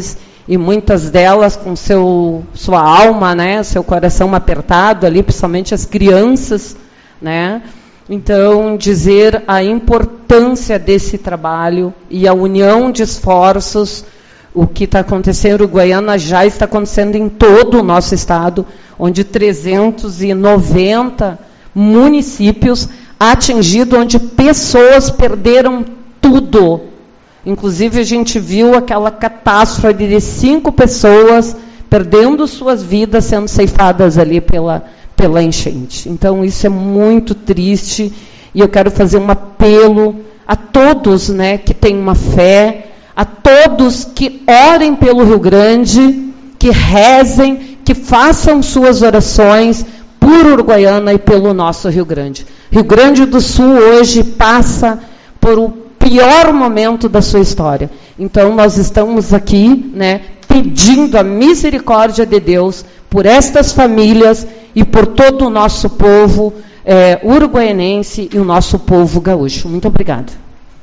e muitas delas com seu, sua alma, né, seu coração apertado ali, principalmente as crianças, né? Então, dizer a importância desse trabalho e a união de esforços. O que está acontecendo em Uruguaiana já está acontecendo em todo o nosso estado, onde trezentos e noventa municípios atingidos, onde pessoas perderam tudo. Inclusive, a gente viu aquela catástrofe de cinco pessoas perdendo suas vidas, sendo ceifadas ali pela, pela enchente. Então, isso é muito triste, e eu quero fazer um apelo a todos, né, que têm uma fé, a todos que orem pelo Rio Grande, que rezem, que façam suas orações por Uruguaiana e pelo nosso Rio Grande. Rio Grande do Sul hoje passa por o pior momento da sua história. Então, nós estamos aqui, né, pedindo a misericórdia de Deus por estas famílias e por todo o nosso povo é, uruguaianense e o nosso povo gaúcho. Muito obrigada.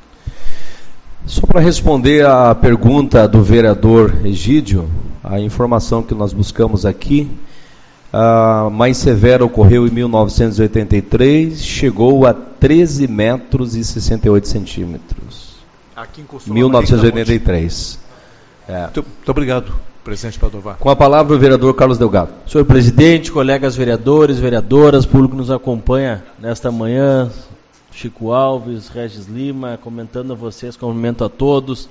Só para responder à pergunta do vereador Egídio, a informação que nós buscamos aqui, a mais severa ocorreu em mil novecentos e oitenta e três, chegou a treze metros e sessenta e oito centímetros. Aqui em mil novecentos e oitenta e três. É. Muito, muito obrigado, presidente Padovar. Com a palavra o vereador Carlos Delgado. Senhor presidente, colegas vereadores, vereadoras, público que nos acompanha nesta manhã, Chico Alves, Regis Lima, comentando a vocês, cumprimento a todos.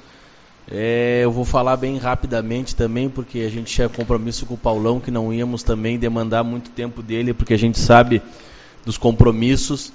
É, eu vou falar bem rapidamente também, porque a gente tinha compromisso com o Paulão, que não íamos também demandar muito tempo dele, porque a gente sabe dos compromissos.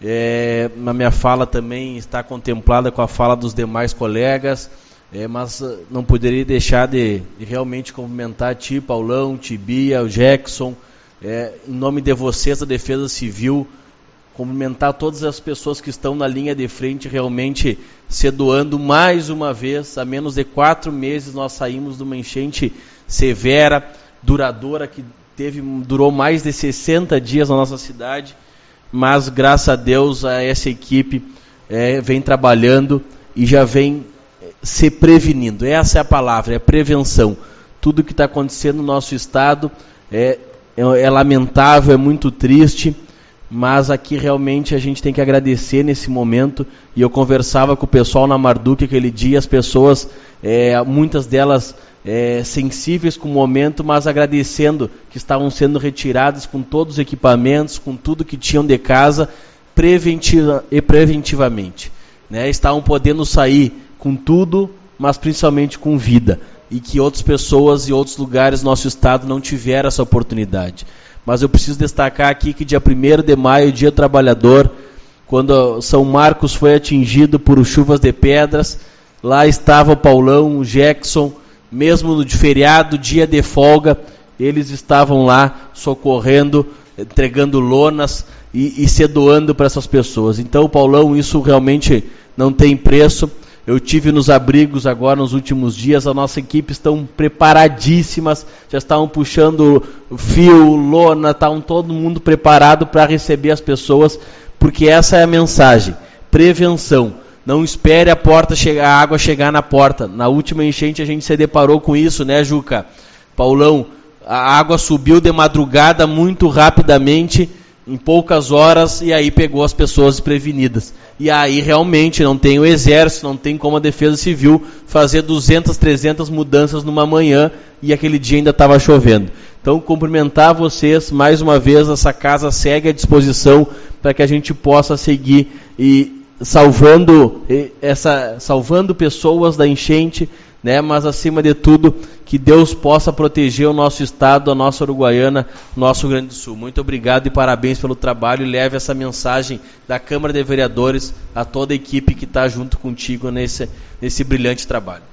É, a minha fala também está contemplada com a fala dos demais colegas, é, mas não poderia deixar de, de realmente cumprimentar a ti, Paulão, Tibia, o Jackson, é, em nome de vocês da Defesa Civil, cumprimentar todas as pessoas que estão na linha de frente, realmente se doando mais uma vez. Há menos de quatro meses nós saímos de uma enchente severa, duradoura, que teve, durou mais de sessenta dias na nossa cidade, mas graças a Deus a essa equipe é, vem trabalhando e já vem se prevenindo. Essa é a palavra, é prevenção. Tudo que está acontecendo no nosso estado é, é, é lamentável, é muito triste, mas aqui realmente a gente tem que agradecer nesse momento. E eu conversava com o pessoal na Marduk aquele dia, as pessoas, é, muitas delas é, sensíveis com o momento, mas agradecendo que estavam sendo retiradas com todos os equipamentos, com tudo que tinham de casa, preventiva e preventivamente, né? Estavam podendo sair com tudo, mas principalmente com vida, e que outras pessoas e outros lugares do nosso estado não tiveram essa oportunidade. Mas eu preciso destacar aqui que dia primeiro de maio, dia do trabalhador, quando São Marcos foi atingido por chuvas de pedras, lá estava o Paulão, o Jackson, mesmo no de feriado, dia de folga, eles estavam lá socorrendo, entregando lonas e, e se doando para essas pessoas. Então, Paulão, isso realmente não tem preço. Eu tive nos abrigos agora nos últimos dias, a nossa equipe estão preparadíssimas, já estavam puxando fio, lona, estavam todo mundo preparado para receber as pessoas, porque essa é a mensagem, prevenção. Não espere a porta chegar, a água chegar na porta. Na última enchente a gente se deparou com isso, né, Juca? Paulão, a água subiu de madrugada muito rapidamente, em poucas horas, e aí pegou as pessoas desprevenidas. E aí realmente não tem o exército, não tem como a Defesa Civil fazer duzentas, trezentas mudanças numa manhã, e aquele dia ainda estava chovendo. Então, cumprimentar vocês, mais uma vez, essa casa segue à disposição para que a gente possa seguir e salvando, essa, salvando pessoas da enchente, né? Mas acima de tudo, que Deus possa proteger o nosso estado, a nossa Uruguaiana, nosso Rio Grande do Sul. Muito obrigado e parabéns pelo trabalho, e leve essa mensagem da Câmara de Vereadores a toda a equipe que está junto contigo nesse, nesse brilhante trabalho.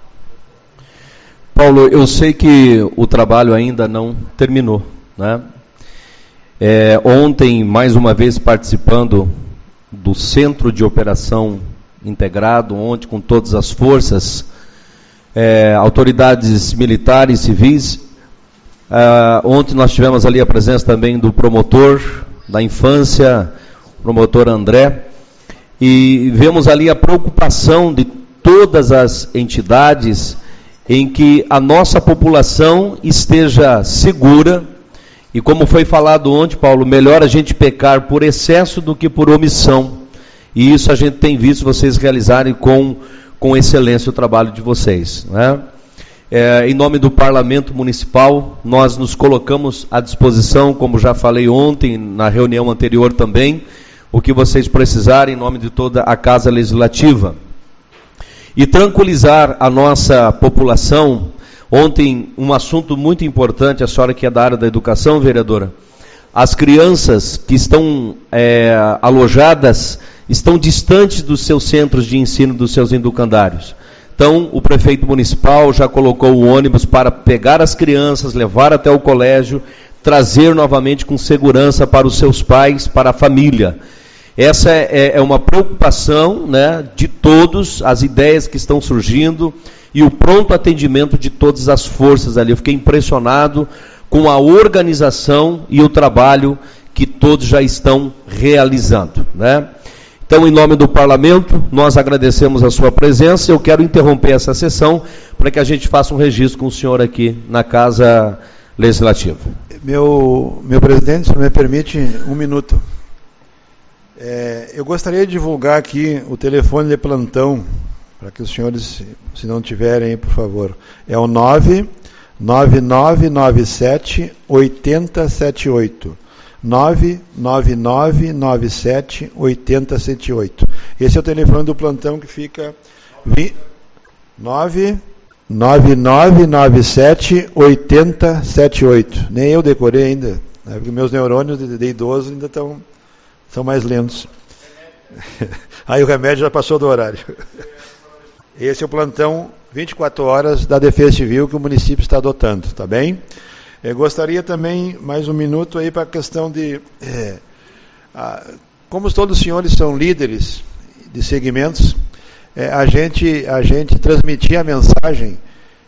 Paulo, eu sei que o trabalho ainda não terminou, né? É, ontem, mais uma vez, participando do Centro de Operação Integrado, ontem com todas as forças, É, autoridades militares, civis. É, ontem nós tivemos ali a presença também do promotor da infância, promotor André, e vemos ali a preocupação de todas as entidades em que a nossa população esteja segura, e como foi falado ontem, Paulo, melhor a gente pecar por excesso do que por omissão, e isso a gente tem visto vocês realizarem com, com excelência o trabalho de vocês, né? É, em nome do Parlamento Municipal, nós nos colocamos à disposição, como já falei ontem, na reunião anterior também, o que vocês precisarem, em nome de toda a Casa Legislativa. E tranquilizar a nossa população. Ontem, um assunto muito importante, a senhora que é da área da educação, vereadora, as crianças que estão é, alojadas, estão distantes dos seus centros de ensino, dos seus educandários. Então, o prefeito municipal já colocou o ônibus para pegar as crianças, levar até o colégio, trazer novamente com segurança para os seus pais, para a família. Essa é, é uma preocupação, né, de todos, as ideias que estão surgindo e o pronto atendimento de todas as forças ali. Eu fiquei impressionado com a organização e o trabalho que todos já estão realizando, né? Então, em nome do Parlamento, nós agradecemos a sua presença. Eu quero interromper essa sessão para que a gente faça um registro com o senhor aqui na Casa Legislativa. Meu, meu presidente, se me permite um minuto. É, eu gostaria de divulgar aqui o telefone de plantão, para que os senhores, se não tiverem, por favor. É o nove nove nove nove sete oito zero sete oito. nove nove nove nove sete oito zero sete oito. Esse é o telefone do plantão que fica nove nove nove nove sete oito zero sete oito. Nem eu decorei ainda, né, porque meus neurônios de, de idoso ainda estão são mais lentos. Aí o remédio já passou do horário. Esse é o plantão vinte e quatro horas da Defesa Civil que o município está adotando, tá bem? Eu gostaria também, mais um minuto aí para a questão de, é, a, como todos os senhores são líderes de segmentos, é, a, gente, a gente transmitir a mensagem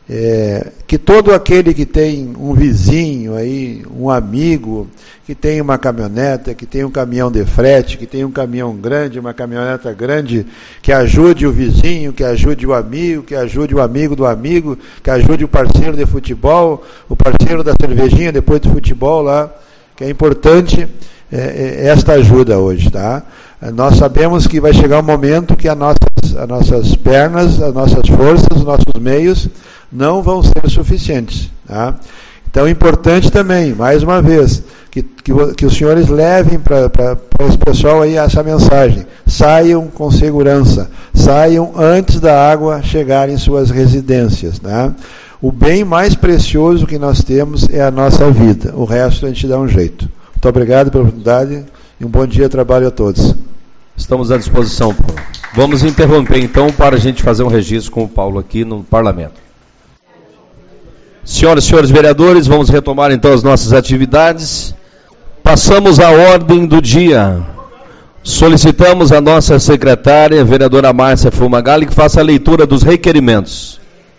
é, que todo aquele que tem um vizinho aí, um amigo, que tem uma caminhoneta, que tem um caminhão de frete, que tem um caminhão grande, uma caminhoneta grande, que ajude o vizinho, que ajude o amigo, que ajude o amigo do amigo, que ajude o parceiro de futebol, o parceiro da cervejinha depois do futebol lá, que é importante é, é, esta ajuda hoje, tá? Nós sabemos que vai chegar um momento que as nossas, as nossas pernas, as nossas forças, os nossos meios não vão ser suficientes, tá? Então é importante também, mais uma vez, que, que, que os senhores levem para esse pessoal aí essa mensagem. Saiam com segurança, saiam antes da água chegar em suas residências, tá? O bem mais precioso que nós temos é a nossa vida, o resto a gente dá um jeito. Muito obrigado pela oportunidade e um bom dia de trabalho a todos. Estamos à disposição, Paulo. Vamos interromper então para a gente fazer um registro com o Paulo aqui no Parlamento. Senhoras e senhores vereadores, vamos retomar então as nossas atividades. Passamos à ordem do dia. Solicitamos a nossa secretária, vereadora Márcia Fumagalli, que faça a leitura dos requerimentos.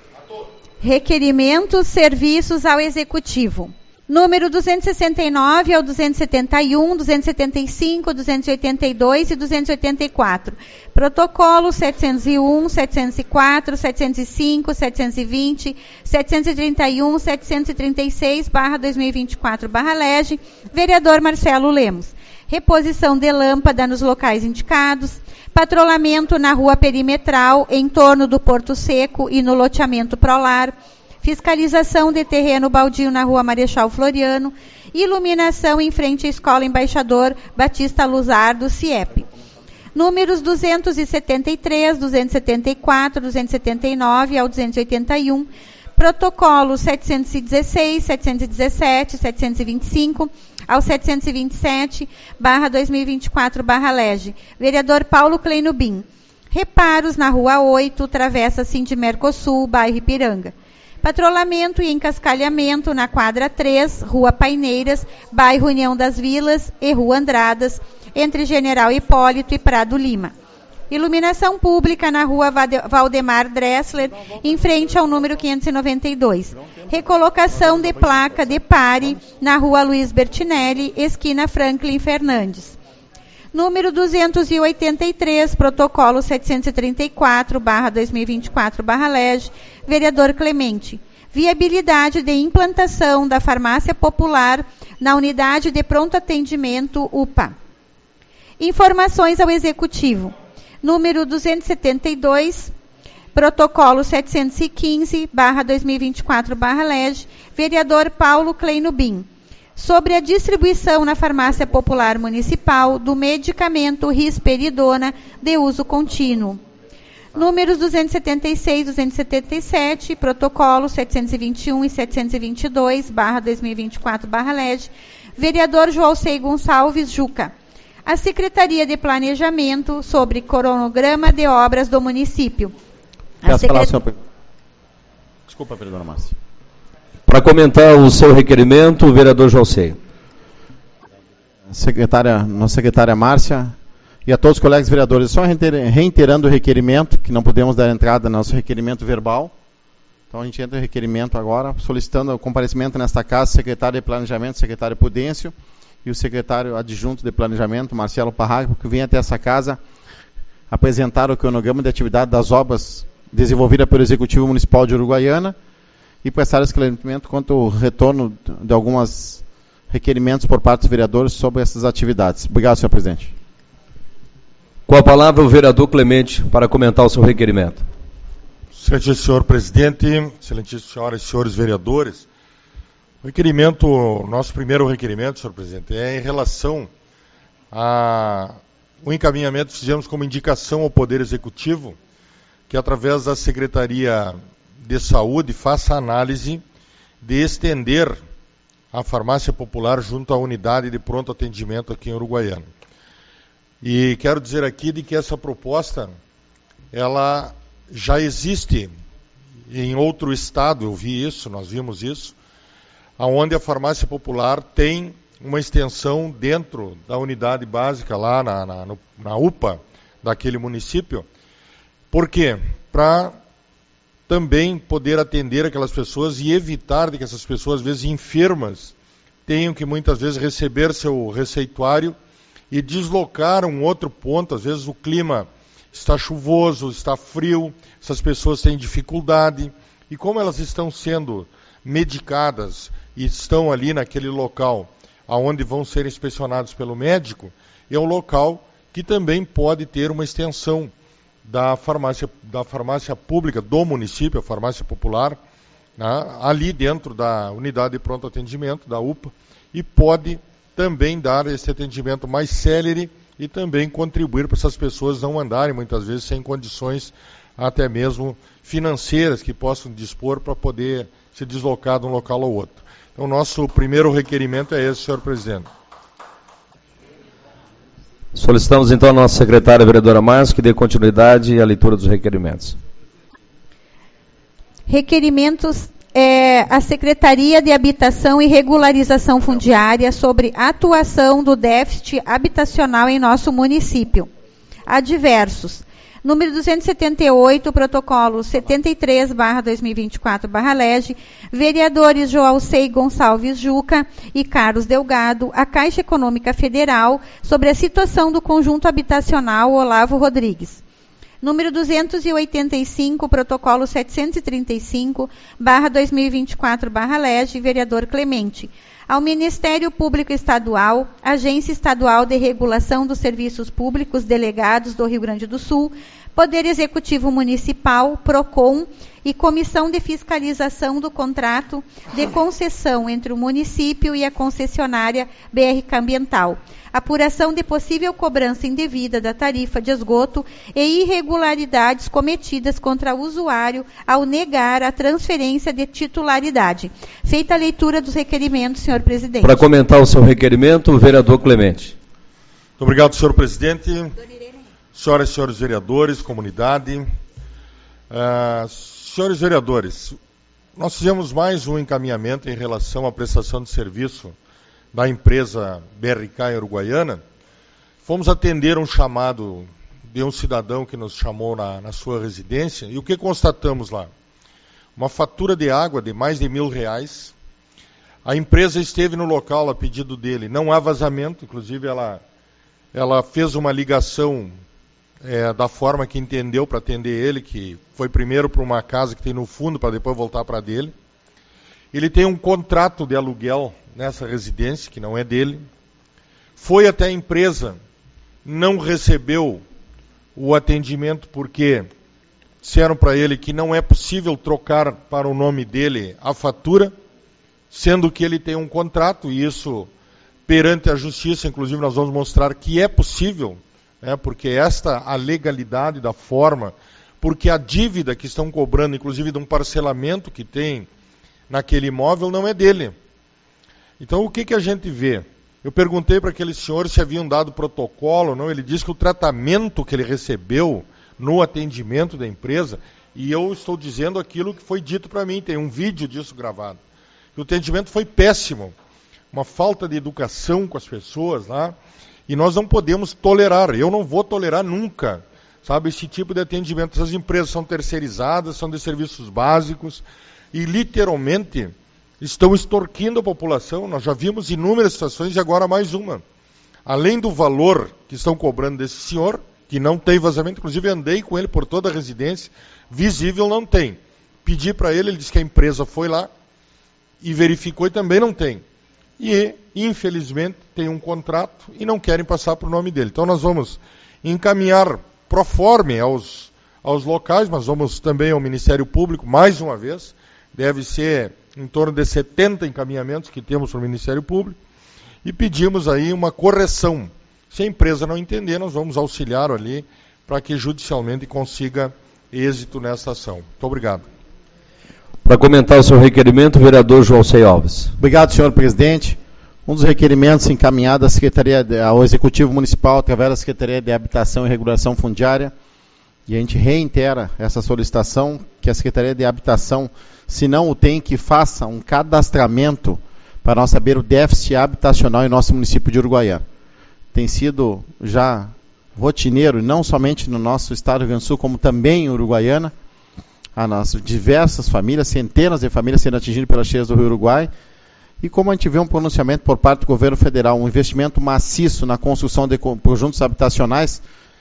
Requerimentos, serviços ao Executivo. Número duzentos e sessenta e nove ao duzentos e setenta e um, duzentos e setenta e cinco, duzentos e oitenta e dois e duzentos e oitenta e quatro. Protocolo setecentos e um, setecentos e quatro, setecentos e cinco, setecentos e vinte, setecentos e trinta e um, setecentos e trinta e seis barra dois mil e vinte e quatro barra Lege. Vereador Marcelo Lemos. Reposição de lâmpada nos locais indicados. Patrulhamento na rua perimetral, em torno do Porto Seco e no loteamento Prolar. Fiscalização de terreno baldio na rua Marechal Floriano, iluminação em frente à Escola Embaixador Batista Luzardo, CIEP. Números duzentos e setenta e três, duzentos e setenta e quatro, duzentos e setenta e nove ao duzentos e oitenta e um, protocolo setecentos e dezesseis, setecentos e dezessete, setecentos e vinte e cinco ao setecentos e vinte e sete barra dois mil e vinte e quatro barra Lege. Vereador Paulo Kleinubin. Reparos na rua oito, Travessa Cindy Mercosul, bairro Ipiranga. Patrulhamento e encascalhamento na quadra três, Rua Paineiras, bairro União das Vilas e Rua Andradas, entre General Hipólito e Prado Lima. Iluminação pública na Rua Valdemar Dressler, em frente ao número quinhentos e noventa e dois. Recolocação de placa de pare na Rua Luiz Bertinelli, esquina Franklin Fernandes. Número duzentos e oitenta e três, protocolo setecentos e trinta e quatro, barra dois mil e vinte e quatro, barra L E G, vereador Clemente. Viabilidade de implantação da farmácia popular na unidade de pronto atendimento U P A. Informações ao Executivo. Número duzentos e setenta e dois, protocolo setecentos e quinze, barra dois mil e vinte e quatro, barra L E G, vereador Paulo Kleinubin. Sobre a distribuição na farmácia popular municipal do medicamento risperidona de uso contínuo. Números duzentos e setenta e seis, duzentos e setenta e sete, protocolo setecentos e vinte e um e setecentos e vinte e dois, barra dois mil e vinte e quatro, barra L E G, vereador Joalcei Gonçalves Juca. A Secretaria de Planejamento sobre cronograma de obras do município. A Peço secret... falar, senhor... Desculpa, vereadora Márcia. Para comentar o seu requerimento, o vereador Joalcei. Secretária, nossa secretária Márcia e a todos os colegas vereadores, só reiterando o requerimento, que não podemos dar entrada no nosso requerimento verbal. Então a gente entra em requerimento agora, solicitando o comparecimento nesta casa, secretário de Planejamento, secretário Pudêncio, e o secretário adjunto de Planejamento, Marcelo Parrago, que vem até essa casa apresentar o cronograma de atividade das obras desenvolvidas pelo Executivo Municipal de Uruguaiana, e prestar esclarecimento quanto ao retorno de alguns requerimentos por parte dos vereadores sobre essas atividades. Obrigado, senhor presidente. Com a palavra o vereador Clemente para comentar o seu requerimento. Excelentíssimo senhor presidente, excelentíssimas senhoras e senhores vereadores, o requerimento, nosso primeiro requerimento, senhor presidente, é em relação ao encaminhamento que fizemos como indicação ao Poder Executivo, que através da Secretaria de Saúde faça análise de estender a farmácia popular junto à unidade de pronto atendimento aqui em Uruguaiana. E quero dizer aqui de que essa proposta, ela já existe em outro estado, eu vi isso, nós vimos isso, onde a farmácia popular tem uma extensão dentro da unidade básica lá na, na, no, na U P A daquele município. Por quê? Para também poder atender aquelas pessoas e evitar de que essas pessoas, às vezes enfermas, tenham que muitas vezes receber seu receituário e deslocar um outro ponto. Às vezes o clima está chuvoso, está frio, essas pessoas têm dificuldade, e como elas estão sendo medicadas e estão ali naquele local onde vão ser inspecionados pelo médico, é um local que também pode ter uma extensão da farmácia, da farmácia pública do município, a farmácia popular, né, ali dentro da unidade de pronto atendimento, da U P A, e pode também dar esse atendimento mais célere e também contribuir para essas pessoas não andarem muitas vezes sem condições até mesmo financeiras que possam dispor para poder se deslocar de um local ao outro. Então, nosso primeiro requerimento é esse, senhor presidente. Solicitamos então a nossa secretária, a vereadora Márcia, que dê continuidade à leitura dos requerimentos. Requerimentos, é, a Secretaria de Habitação e Regularização Fundiária sobre a atuação do déficit habitacional em nosso município. Há diversos. Número duzentos e setenta e oito, protocolo setenta e três, barra dois mil e vinte e quatro, barra L E G, vereadores Joalcei Gonçalves Juca e Carlos Delgado, a Caixa Econômica Federal, sobre a situação do conjunto habitacional Olavo Rodrigues. Número duzentos e oitenta e cinco, protocolo setecentos e trinta e cinco, barra dois mil e vinte e quatro, barra L E G, vereador Clemente. Ao Ministério Público Estadual, Agência Estadual de Regulação dos Serviços Públicos Delegados do Rio Grande do Sul, Poder Executivo Municipal, PROCON e Comissão de Fiscalização do Contrato de Concessão entre o município e a concessionária B R K Ambiental. Apuração de possível cobrança indevida da tarifa de esgoto e irregularidades cometidas contra o usuário ao negar a transferência de titularidade. Feita a leitura dos requerimentos, senhor presidente. Para comentar o seu requerimento, o vereador Clemente. Muito obrigado, senhor presidente. Senhoras e senhores vereadores, comunidade. Uh, senhores vereadores, nós fizemos mais um encaminhamento em relação à prestação de serviço da empresa B R K em Uruguaiana. Fomos atender um chamado de um cidadão que nos chamou na, na sua residência, e o que constatamos lá? Uma fatura de água de mais de mil reais. A empresa esteve no local a pedido dele, não há vazamento, inclusive ela ela fez uma ligação é, da forma que entendeu para atender ele, que foi primeiro para uma casa que tem no fundo, para depois voltar para dele. Ele tem um contrato de aluguel nessa residência, que não é dele. Foi até a empresa, não recebeu o atendimento porque disseram para ele que não é possível trocar para o nome dele a fatura, sendo que ele tem um contrato, e isso perante a justiça, inclusive nós vamos mostrar que é possível, né, porque esta a legalidade da forma, porque a dívida que estão cobrando, inclusive de um parcelamento que tem naquele imóvel, não é dele. Então o que, que a gente vê? Eu perguntei para aquele senhor se haviam dado protocolo, não, ele disse que o tratamento que ele recebeu no atendimento da empresa, e eu estou dizendo aquilo que foi dito para mim, tem um vídeo disso gravado, que o atendimento foi péssimo, uma falta de educação com as pessoas lá, e nós não podemos tolerar, eu não vou tolerar nunca, sabe, esse tipo de atendimento. Essas empresas são terceirizadas, são de serviços básicos, e literalmente estão extorquindo a população. Nós já vimos inúmeras situações e agora mais uma. Além do valor que estão cobrando desse senhor, que não tem vazamento, inclusive andei com ele por toda a residência, visível não tem. Pedi para ele, ele disse que a empresa foi lá e verificou e também não tem. E, infelizmente, tem um contrato e não querem passar para o nome dele. Então nós vamos encaminhar proforme aos, aos locais, mas vamos também ao Ministério Público, mais uma vez, deve ser em torno de setenta encaminhamentos que temos para o Ministério Público, e pedimos aí uma correção. Se a empresa não entender, nós vamos auxiliar ali para que judicialmente consiga êxito nessa ação. Muito obrigado. Para comentar o seu requerimento, o vereador Joalcey Alves. Obrigado, senhor presidente. Um dos requerimentos encaminhado à Secretaria, ao Executivo Municipal, através da Secretaria de Habitação e Regulação Fundiária, e a gente reitera essa solicitação, que a Secretaria de Habitação, se não o tem, que faça um cadastramento para nós saber o déficit habitacional em nosso município de Uruguaiana. Tem sido já rotineiro, não somente no nosso estado do Rio Grande do Sul, como também em Uruguaiana, a nossas diversas famílias, centenas de famílias sendo atingidas pelas cheias do Rio Uruguai, e como a gente vê um pronunciamento por parte do governo federal, um investimento maciço na construção de conjuntos habitacionais,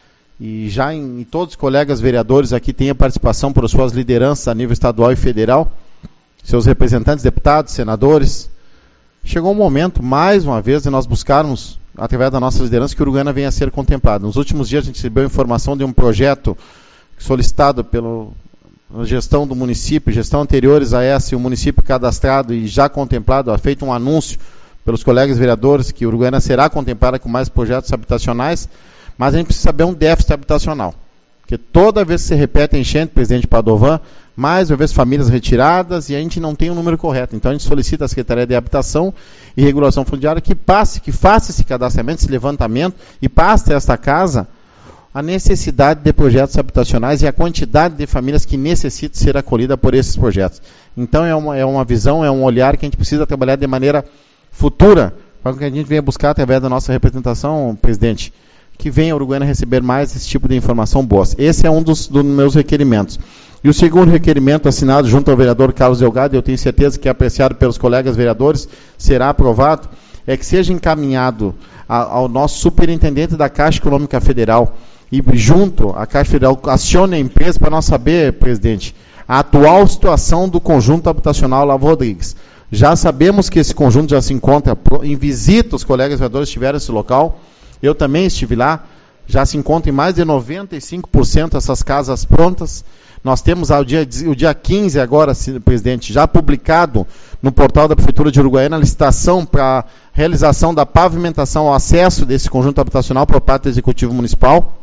e já em, em todos os colegas vereadores aqui têm a participação por suas lideranças a nível estadual e federal, seus representantes, deputados, senadores. Chegou o momento, mais uma vez, de nós buscarmos, através da nossa liderança, que o Uruguaiana venha a ser contemplado. Nos últimos dias a gente recebeu informação de um projeto solicitado pela gestão do município, gestão anteriores a essa, e o município cadastrado e já contemplado, feito um anúncio pelos colegas vereadores que o Uruguaiana será contemplada com mais projetos habitacionais, mas a gente precisa saber um déficit habitacional. Porque toda vez que se repete a enchente, presidente Padovan, mais uma vez famílias retiradas e a gente não tem o número correto. Então a gente solicita à Secretaria de Habitação e Regulação Fundiária que passe, que faça esse cadastramento, esse levantamento e passe a esta casa a necessidade de projetos habitacionais e a quantidade de famílias que necessitam ser acolhida por esses projetos. Então é uma, é uma visão, é um olhar que a gente precisa trabalhar de maneira futura, para que a gente venha buscar através da nossa representação, presidente, que venha a Uruguaiana receber mais esse tipo de informação boa. Esse é um dos, dos meus requerimentos. E o segundo requerimento assinado junto ao vereador Carlos Delgado, eu tenho certeza que é apreciado pelos colegas vereadores, será aprovado, é que seja encaminhado a, ao nosso superintendente da Caixa Econômica Federal e junto à Caixa Federal acione a empresa para nós saber, presidente, a atual situação do conjunto habitacional Lavo Rodrigues. Já sabemos que esse conjunto já se encontra em visita, os colegas vereadores estiveram nesse local, eu também estive lá, já se encontra em mais de noventa e cinco por cento essas casas prontas. Nós temos ao dia, o dia quinze agora, presidente, já publicado no portal da Prefeitura de Uruguaiana a licitação para a realização da pavimentação ao acesso desse conjunto habitacional por parte do Executivo Municipal.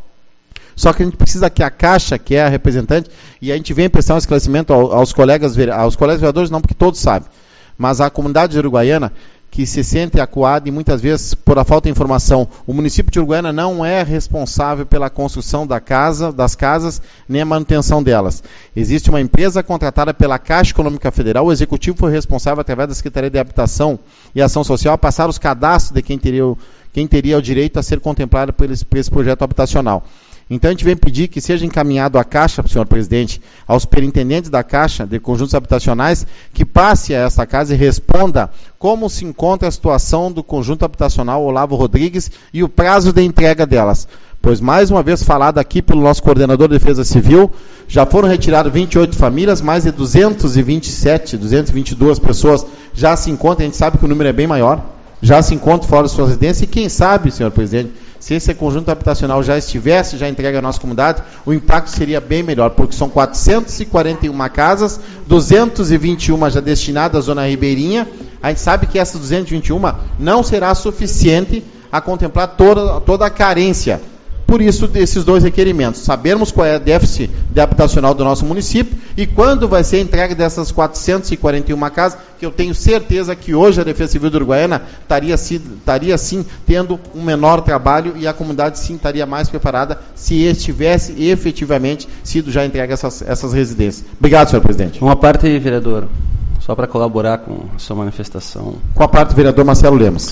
Só que a gente precisa que a Caixa, que é a representante, e a gente vem prestar um esclarecimento aos colegas, aos colegas vereadores, não porque todos sabem, mas a comunidade de Uruguaiana, que se sente acuada e muitas vezes, por a falta de informação, o município de Uruguaiana não é responsável pela construção da casa, das casas, nem a manutenção delas. Existe uma empresa contratada pela Caixa Econômica Federal, o Executivo foi responsável, através da Secretaria de Habitação e Ação Social, a passar os cadastros de quem teria, quem teria o direito a ser contemplado por esse, por esse projeto habitacional. Então a gente vem pedir que seja encaminhado à Caixa, senhor presidente, aos superintendentes da Caixa de Conjuntos Habitacionais, que passe a essa casa e responda como se encontra a situação do conjunto habitacional Olavo Rodrigues e o prazo de entrega delas. Pois, mais uma vez falado aqui pelo nosso coordenador de Defesa Civil, já foram retiradas vinte e oito famílias, mais de duzentos e vinte e sete, duzentas e vinte e duas pessoas já se encontram, a gente sabe que o número é bem maior, já se encontram fora de suas residências, e quem sabe, senhor presidente, se esse conjunto habitacional já estivesse, já entregue à nossa comunidade, o impacto seria bem melhor, porque são quatrocentas e quarenta e uma casas, duzentas e vinte e uma já destinadas à zona ribeirinha. A gente sabe que essas duzentas e vinte e uma não será suficiente a contemplar toda, toda a carência. Por isso, desses dois requerimentos, sabermos qual é o déficit de habitacional do nosso município e quando vai ser a entrega dessas quatrocentas e quarenta e uma casas, que eu tenho certeza que hoje a Defesa Civil de Uruguaiana estaria, estaria sim tendo um menor trabalho e a comunidade sim estaria mais preparada se estivesse efetivamente sido já entregue essas, essas residências. Obrigado, senhor presidente. Uma parte, vereador, só para colaborar com a sua manifestação. Com a parte do vereador Marcelo Lemos.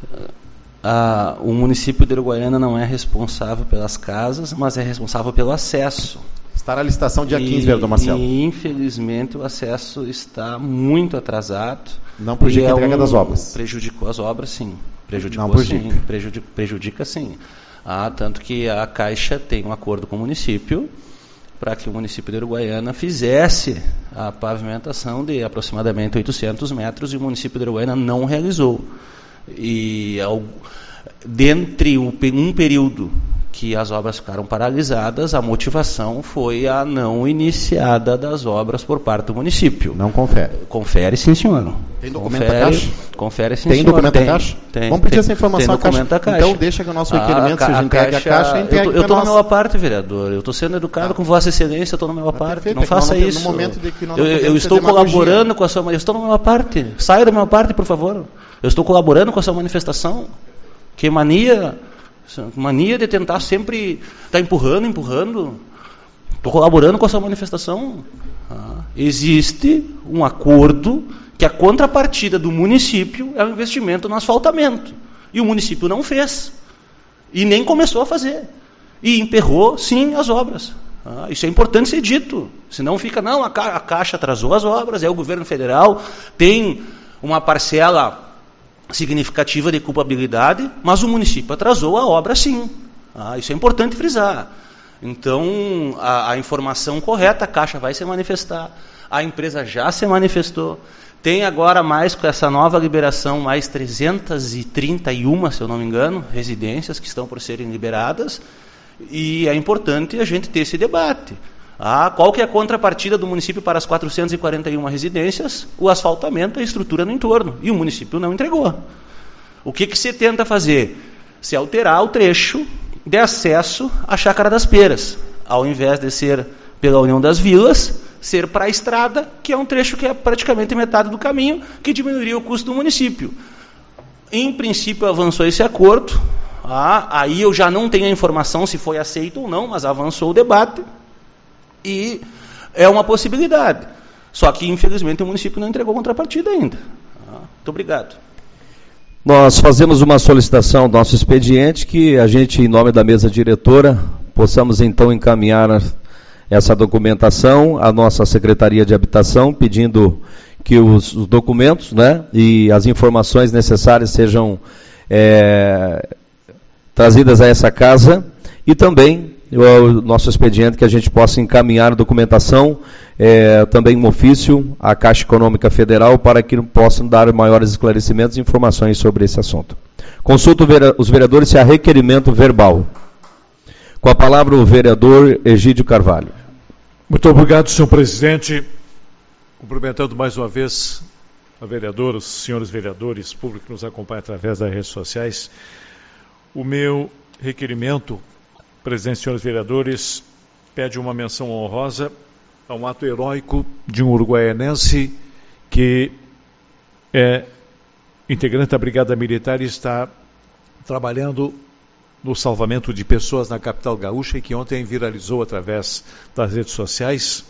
Ah, o município de Uruguaiana não é responsável pelas casas, mas é responsável pelo acesso. Está na licitação dia e, quinze, vereador Marcelo. E, infelizmente, o acesso está muito atrasado. Não prejudica a entrega um, das obras. Prejudicou as obras, sim. Prejudicou, não prejudica. sim. Prejudica, prejudica, sim. Ah, tanto que a Caixa tem um acordo com o município para que o município de Uruguaiana fizesse a pavimentação de aproximadamente oitocentos metros e o município de Uruguaiana não realizou. E ao, dentre um, um período que as obras ficaram paralisadas, a motivação foi a não iniciada das obras por parte do município. Não confere. Confere, sim, senhor. Tem documento confere, da Caixa? Confere, sim, tem senhor. Documento tem da Caixa? Tem. Vamos pedir tem, essa informação tem à Caixa. Da Caixa. Então deixa que o nosso requerimento a, seja entregue à Caixa. Entregue eu estou na nossa... minha parte, vereador. Eu estou sendo educado tá. com Vossa Excelência, eu estou na minha parte. Perfeito, não é faça não, isso. No momento de que não eu eu estou colaborando com a sua... Eu estou na minha parte. Saia da minha parte, por favor. Eu estou colaborando com a sua manifestação. Que mania, mania de tentar sempre estar tá empurrando, empurrando. Estou colaborando com essa manifestação. Ah, existe um acordo que a contrapartida do município é o investimento no asfaltamento. E o município não fez. E nem começou a fazer. E emperrou, sim, as obras. Ah, isso é importante ser dito. Senão fica, não, a, ca- a Caixa atrasou as obras, é o governo federal, tem uma parcela significativa de culpabilidade, mas o município atrasou a obra sim. Ah, isso é importante frisar. Então, a, a informação correta, a Caixa vai se manifestar, a empresa já se manifestou, tem agora mais, com essa nova liberação, mais trezentas e trinta e uma, se eu não me engano, residências que estão por serem liberadas, e é importante a gente ter esse debate. Ah, qual que é a contrapartida do município para as quatrocentas e quarenta e uma residências? O asfaltamento e a estrutura no entorno. E o município não entregou. O que, que se tenta fazer? Se alterar o trecho de acesso à Chácara das Peras. Ao invés de ser pela União das Vilas, ser para a estrada, que é um trecho que é praticamente metade do caminho, que diminuiria o custo do município. Em princípio, avançou esse acordo. Ah, aí eu já não tenho a informação se foi aceito ou não, mas avançou o debate. E é uma possibilidade. Só que, infelizmente, o município não entregou contrapartida ainda. Muito obrigado. Nós fazemos uma solicitação ao nosso expediente que a gente, em nome da mesa diretora, possamos então encaminhar essa documentação à nossa Secretaria de Habitação, pedindo que os, os documentos, né, e as informações necessárias sejam é, trazidas a essa casa e também o nosso expediente que a gente possa encaminhar a documentação, é, também um ofício à Caixa Econômica Federal para que possam dar maiores esclarecimentos e informações sobre esse assunto. Consulto os vereadores se há requerimento verbal. Com a palavra o vereador Egídio Carvalho. Muito obrigado, senhor presidente. Cumprimentando mais uma vez a vereadora, os senhores vereadores, público que nos acompanha através das redes sociais. O meu requerimento, presidente e senhores vereadores, pede uma menção honrosa a um ato heróico de um uruguaianense que é integrante da Brigada Militar e está trabalhando no salvamento de pessoas na capital gaúcha e que ontem viralizou através das redes sociais.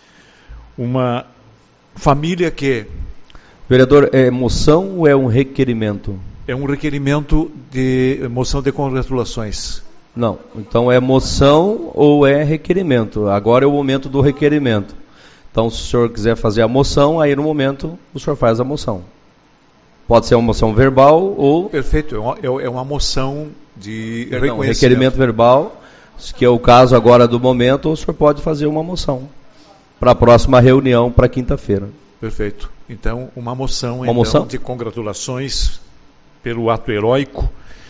Uma família que... Vereador, é moção ou é um requerimento? É um requerimento de moção de congratulações. Não, então é moção ou é requerimento? Agora é o momento do requerimento. Então, se o senhor quiser fazer a moção, aí no momento o senhor faz a moção. Pode ser uma moção verbal ou... Perfeito, é uma, é uma moção de Perdão, reconhecimento. requerimento verbal, que é o caso agora do momento, o senhor pode fazer uma moção para a próxima reunião, para quinta-feira. Perfeito. Então, uma moção, uma então, moção? de congratulações pelo ato heróico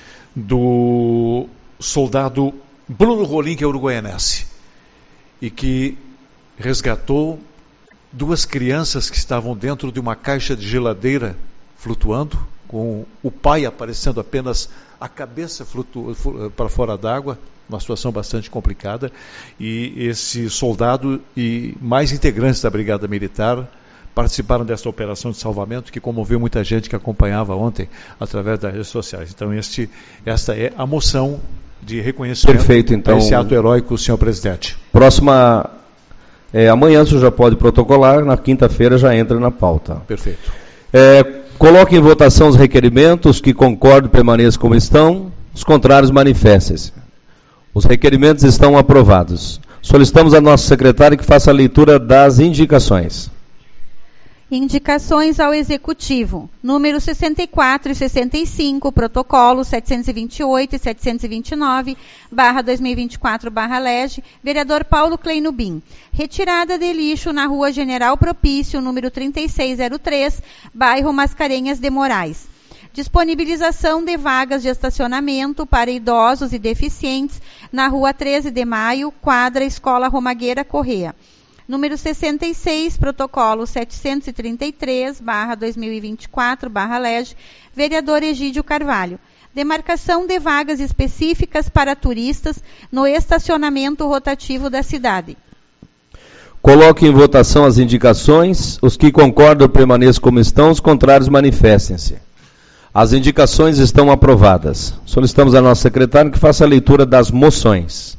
do soldado Bruno Rolim, que é uruguaianense, e que resgatou duas crianças que estavam dentro de uma caixa de geladeira flutuando, com o pai aparecendo apenas a cabeça flutu- para fora d'água, uma situação bastante complicada, e esse soldado e mais integrantes da Brigada Militar participaram desta operação de salvamento que comoveu muita gente que acompanhava ontem através das redes sociais. Então, este, esta é a moção de reconhecimento. Perfeito, então, a esse ato heróico, senhor presidente. Próxima, é, amanhã o senhor já pode protocolar, na quinta-feira já entra na pauta. Perfeito. É, coloque em votação os requerimentos, que concordam permaneçam como estão, os contrários manifestem-se. Os requerimentos estão aprovados. Solicitamos a nossa secretária que faça a leitura das indicações. Indicações ao Executivo. Número sessenta e quatro e sessenta e cinco, protocolo setecentos e vinte e oito e setecentos e vinte e nove, barra dois mil e vinte e quatro, barra L E G, vereador Paulo Kleinubin. Retirada de lixo na Rua General Propício, número trinta e seis zero três, bairro Mascarenhas de Moraes. Disponibilização de vagas de estacionamento para idosos e deficientes na Rua treze de Maio, quadra Escola Romagueira Correia. Número sessenta e seis, protocolo setecentos e trinta e três, barra dois mil e vinte e quatro, barra L E G, vereador Egídio Carvalho. Demarcação de vagas específicas para turistas no estacionamento rotativo da cidade. Coloque em votação as indicações. Os que concordam permaneçam como estão, os contrários manifestem-se. As indicações estão aprovadas. Solicitamos a nossa secretária que faça a leitura das moções.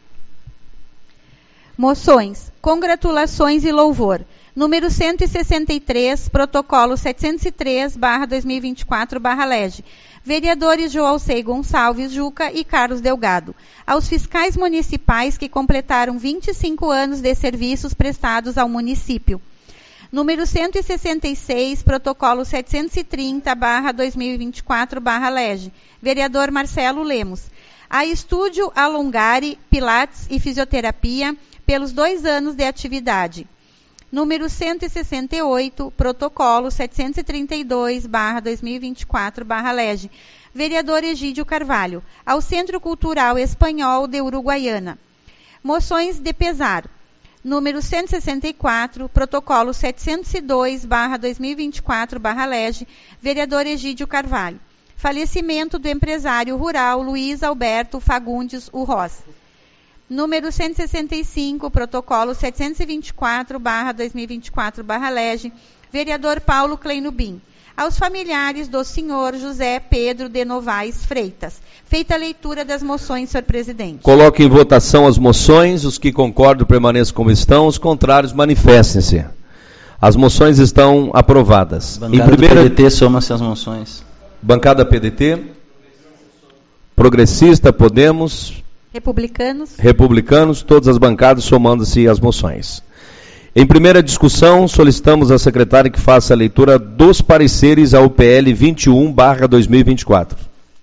Moções. Congratulações e louvor. Número cento e sessenta e três, protocolo setecentos e três, barra dois mil e vinte e quatro, barra L E G. Vereadores Joalcei Gonçalves Juca e Carlos Delgado. Aos fiscais municipais que completaram vinte e cinco anos de serviços prestados ao município. Número cento e sessenta e seis, protocolo setecentos e trinta, barra dois mil e vinte e quatro, barra L E G. Vereador Marcelo Lemos. A Estúdio Alongari, Pilates e Fisioterapia, pelos dois anos de atividade. Número cento e sessenta e oito, protocolo setecentos e trinta e dois, barra dois mil e vinte e quatro, barra L E G. Vereador Egídio Carvalho. Ao Centro Cultural Espanhol de Uruguaiana. Moções de pesar. Número cento e sessenta e quatro, protocolo setecentos e dois, barra dois mil e vinte e quatro, barra L E G. Vereador Egídio Carvalho. Falecimento do empresário rural Luiz Alberto Fagundes Urroz. Número cento e sessenta e cinco, protocolo setecentos e vinte e quatro, barra dois mil e vinte e quatro, barra L E G, vereador Paulo Kleinubin. Aos familiares do senhor José Pedro de Novaes Freitas. Feita a leitura das moções, senhor presidente. Coloque em votação as moções. Os que concordam permaneçam como estão, os contrários manifestem-se. As moções estão aprovadas. Bancada em primeira... do P D T, soma-se as moções. Bancada P D T, Progressista, Podemos... Republicanos. Republicanos, todas as bancadas somando-se as moções. Em primeira discussão, solicitamos à secretária que faça a leitura dos pareceres ao P L vinte e um barra dois mil e vinte e quatro.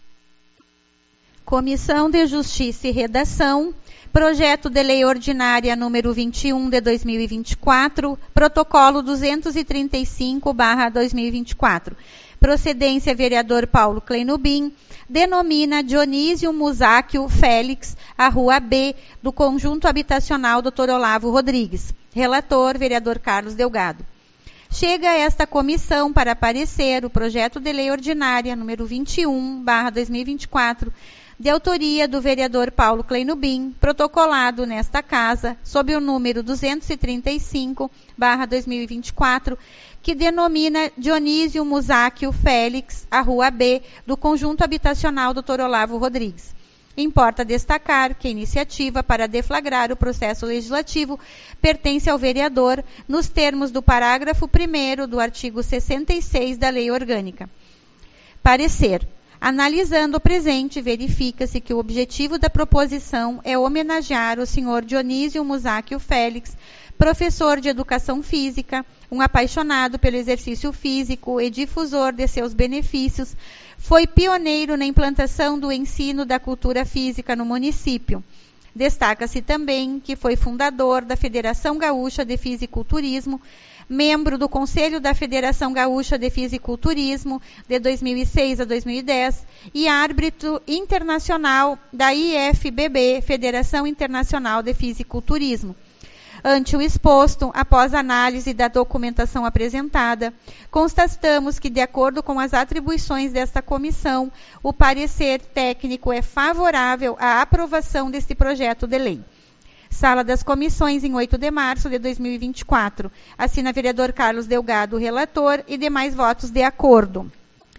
Comissão de Justiça e Redação, projeto de lei ordinária número vinte e um de dois mil e vinte e quatro, protocolo duzentos e trinta e cinco barra dois mil e vinte e quatro. Procedência vereador Paulo Kleinubin, denomina Dionísio Musáquio Félix a Rua B do Conjunto Habitacional doutor Olavo Rodrigues. Relator, vereador Carlos Delgado. Chega a esta comissão para parecer o projeto de lei ordinária número vinte e um barra dois mil e vinte e quatro, de autoria do vereador Paulo Kleinubin, protocolado nesta casa, sob o número duzentos e trinta e cinco barra dois mil e vinte e quatro, que denomina Dionísio Musáquio Félix a Rua B do Conjunto Habitacional doutor Olavo Rodrigues. Importa destacar que a iniciativa para deflagrar o processo legislativo pertence ao vereador, nos termos do parágrafo primeiro do artigo sessenta e seis da Lei Orgânica. Parecer. Analisando o presente, verifica-se que o objetivo da proposição é homenagear o senhor Dionísio Musacchio Félix, professor de Educação Física, um apaixonado pelo exercício físico e difusor de seus benefícios, foi pioneiro na implantação do ensino da cultura física no município. Destaca-se também que foi fundador da Federação Gaúcha de Fisiculturismo, membro do Conselho da Federação Gaúcha de Fisiculturismo de dois mil e seis a dois mil e dez e árbitro internacional da I F B B, Federação Internacional de Fisiculturismo. Ante o exposto, após análise da documentação apresentada, constatamos que, de acordo com as atribuições desta comissão, o parecer técnico é favorável à aprovação deste projeto de lei. Sala das Comissões, em oito de março de dois mil e vinte e quatro. Assina vereador Carlos Delgado, relator, e demais votos de acordo.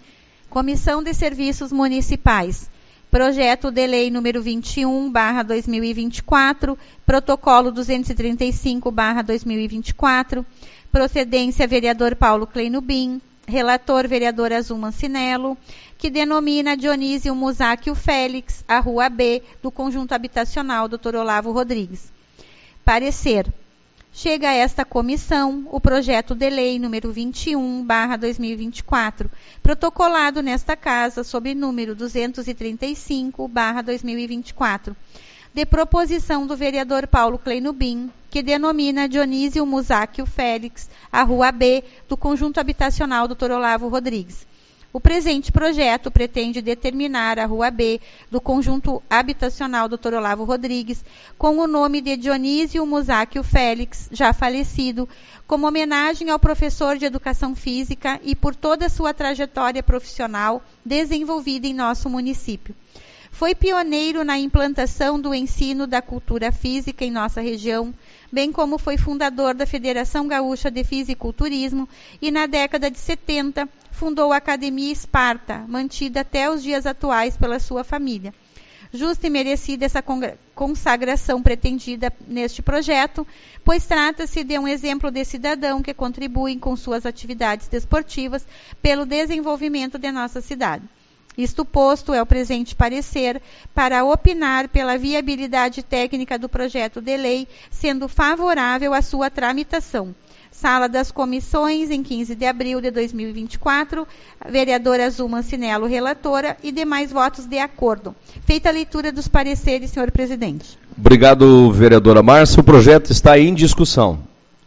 Comissão de Serviços Municipais. Projeto de Lei número vinte e um, barra dois mil e vinte e quatro, Protocolo duzentos e trinta e cinco, barra dois mil e vinte e quatro, procedência vereador Paulo Kleinubin, relator vereador Azul Mancinello, que denomina Dionísio Musacchio Félix, a Rua B, do Conjunto Habitacional doutor Olavo Rodrigues. Parecer. Chega a esta comissão o projeto de lei número vinte e um, barra dois mil e vinte e quatro, protocolado nesta casa sob número duzentos e trinta e cinco, barra dois mil e vinte e quatro, de proposição do vereador Paulo Kleinubin, que denomina Dionísio Musacchio Félix, a Rua B, do Conjunto Habitacional doutor Olavo Rodrigues. O presente projeto pretende determinar a Rua B do Conjunto Habitacional doutor Olavo Rodrigues com o nome de Dionísio Musacchio Félix, já falecido, como homenagem ao professor de Educação Física e por toda a sua trajetória profissional desenvolvida em nosso município. Foi pioneiro na implantação do ensino da cultura física em nossa região, bem como foi fundador da Federação Gaúcha de Fisiculturismo e, na década de setenta, fundou a Academia Esparta, mantida até os dias atuais pela sua família. Justa e merecida essa consagração pretendida neste projeto, pois trata-se de um exemplo de cidadão que contribui com suas atividades desportivas pelo desenvolvimento de nossa cidade. Isto posto é o presente parecer para opinar pela viabilidade técnica do projeto de lei, sendo favorável à sua tramitação. Sala das Comissões, em quinze de abril de dois mil e vinte e quatro, vereadora Azul Mancinello, relatora, e demais votos de acordo. Feita a leitura dos pareceres, senhor presidente. Obrigado, vereadora Márcia. O projeto está em discussão.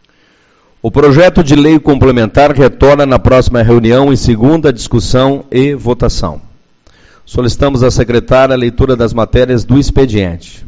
O projeto de lei complementar retorna na próxima reunião em segunda discussão e votação. Solicitamos à secretária a leitura das matérias do expediente.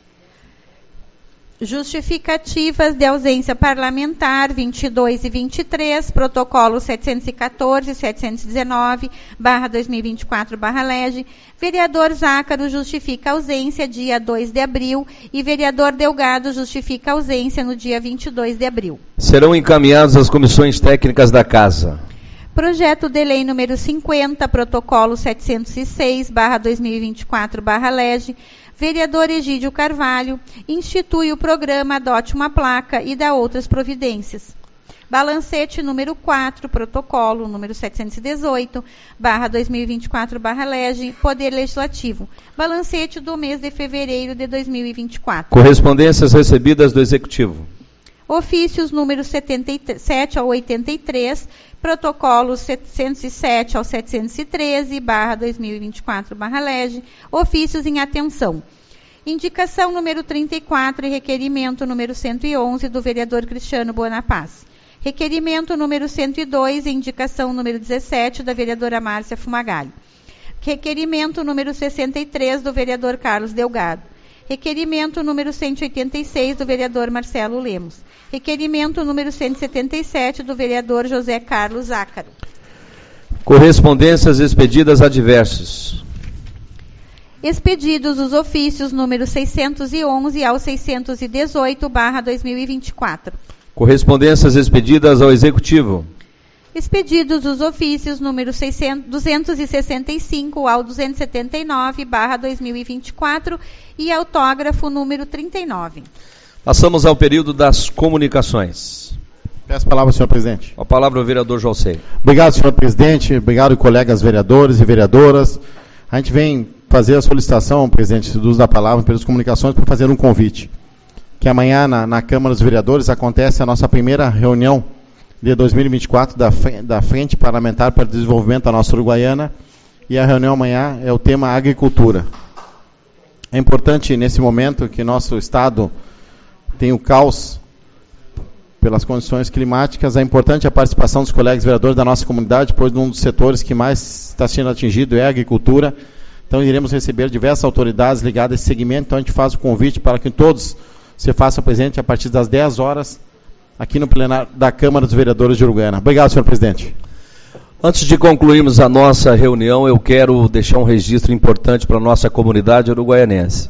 Justificativas de ausência parlamentar vinte e dois e vinte e três, protocolo setecentos e quatorze e setecentos e dezenove, barra dois mil e vinte e quatro, barra L E G. Vereador Zácaro justifica ausência dia dois de abril e vereador Delgado justifica ausência no dia vinte e dois de abril. Serão encaminhados às comissões técnicas da Casa. Projeto de lei número cinquenta, protocolo setecentos e seis, barra dois mil e vinte e quatro, barra L E G. Vereador Egídio Carvalho institui o programa Adote uma Placa e dá outras providências. Balancete número quatro, protocolo número setecentos e dezoito, barra dois mil e vinte e quatro, barra L E G, Poder Legislativo. Balancete do mês de fevereiro de dois mil e vinte e quatro. Correspondências recebidas do Executivo. Ofícios número setenta e sete ao oitenta e três, protocolos setecentos e sete ao setecentos e treze, barra dois mil e vinte e quatro, barra L E G, ofícios em atenção. Indicação número trinta e quatro e requerimento número cento e onze do vereador Cristiano Bonapaz. Requerimento número cento e dois e indicação número dezessete da vereadora Márcia Fumagalli. Requerimento número sessenta e três do vereador Carlos Delgado. Requerimento número cento e oitenta e seis do vereador Marcelo Lemos. Requerimento número cento e setenta e sete do vereador José Carlos Zácaro. Correspondências expedidas a diversos. Expedidos os ofícios número seiscentos e onze ao seiscentos e dezoito, barra dois mil e vinte e quatro. Correspondências expedidas ao Executivo. Expedidos os ofícios número duzentos e sessenta e cinco ao duzentos e setenta e nove, barra dois mil e vinte e quatro e autógrafo número trinta e nove. Passamos ao período das comunicações. Peço a palavra, senhor presidente. A palavra ao vereador Joalcei. Obrigado, senhor presidente. Obrigado, colegas vereadores e vereadoras. A gente vem fazer a solicitação, presidente, do uso da palavra pelas comunicações, para fazer um convite. Que amanhã, na, na Câmara dos Vereadores, acontece a nossa primeira reunião de dois mil e vinte e quatro da, da Frente Parlamentar para o Desenvolvimento da nossa Uruguaiana. E a reunião amanhã é o tema agricultura. É importante, nesse momento, que nosso Estado tem o caos pelas condições climáticas, é importante a participação dos colegas vereadores da nossa comunidade, pois um dos setores que mais está sendo atingido é a agricultura. Então, iremos receber diversas autoridades ligadas a esse segmento. Então, a gente faz o convite para que todos se façam presente a partir das dez horas, aqui no plenário da Câmara dos Vereadores de Uruguaiana. Obrigado, senhor presidente. Antes de concluirmos a nossa reunião, eu quero deixar um registro importante para a nossa comunidade uruguaianense.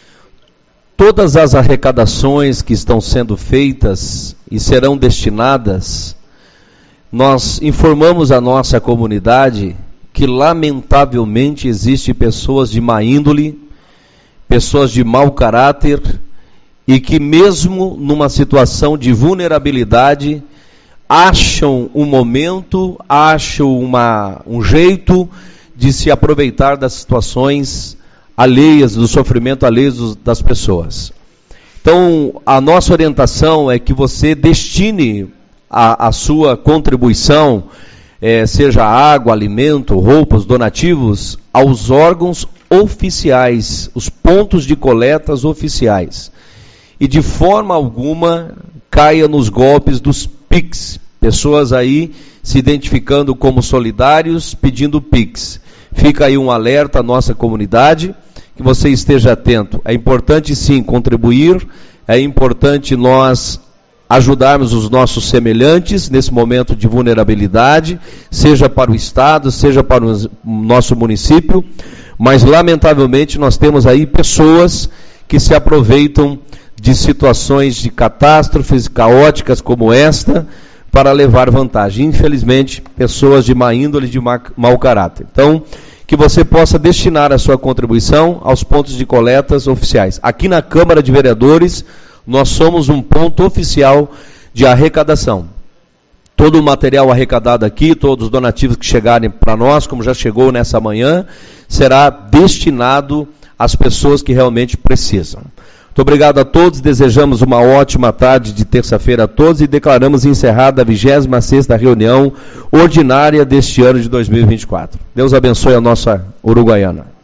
Todas as arrecadações que estão sendo feitas e serão destinadas, nós informamos a nossa comunidade que, lamentavelmente, existem pessoas de má índole, pessoas de mau caráter, e que mesmo numa situação de vulnerabilidade, acham um momento, acham uma, um jeito de se aproveitar das situações alheias, do sofrimento alheio das pessoas. Então, a nossa orientação é que você destine a, a sua contribuição, é, seja água, alimento, roupas, donativos, aos órgãos oficiais, os pontos de coletas oficiais. E de forma alguma caia nos golpes dos Pix, pessoas aí se identificando como solidários, pedindo Pix. Fica aí um alerta à nossa comunidade, que você esteja atento. É importante sim contribuir, é importante nós ajudarmos os nossos semelhantes nesse momento de vulnerabilidade, seja para o Estado, seja para o nosso município, mas lamentavelmente nós temos aí pessoas que se aproveitam de situações de catástrofes caóticas como esta, para levar vantagem. Infelizmente, pessoas de má índole, de mau caráter. Então, que você possa destinar a sua contribuição aos pontos de coletas oficiais. Aqui na Câmara de Vereadores, nós somos um ponto oficial de arrecadação. Todo o material arrecadado aqui, todos os donativos que chegarem para nós, como já chegou nessa manhã, será destinado às pessoas que realmente precisam. Muito obrigado a todos, desejamos uma ótima tarde de terça-feira a todos e declaramos encerrada a vigésima sexta reunião ordinária deste ano de dois mil e vinte e quatro. Deus abençoe a nossa Uruguaiana.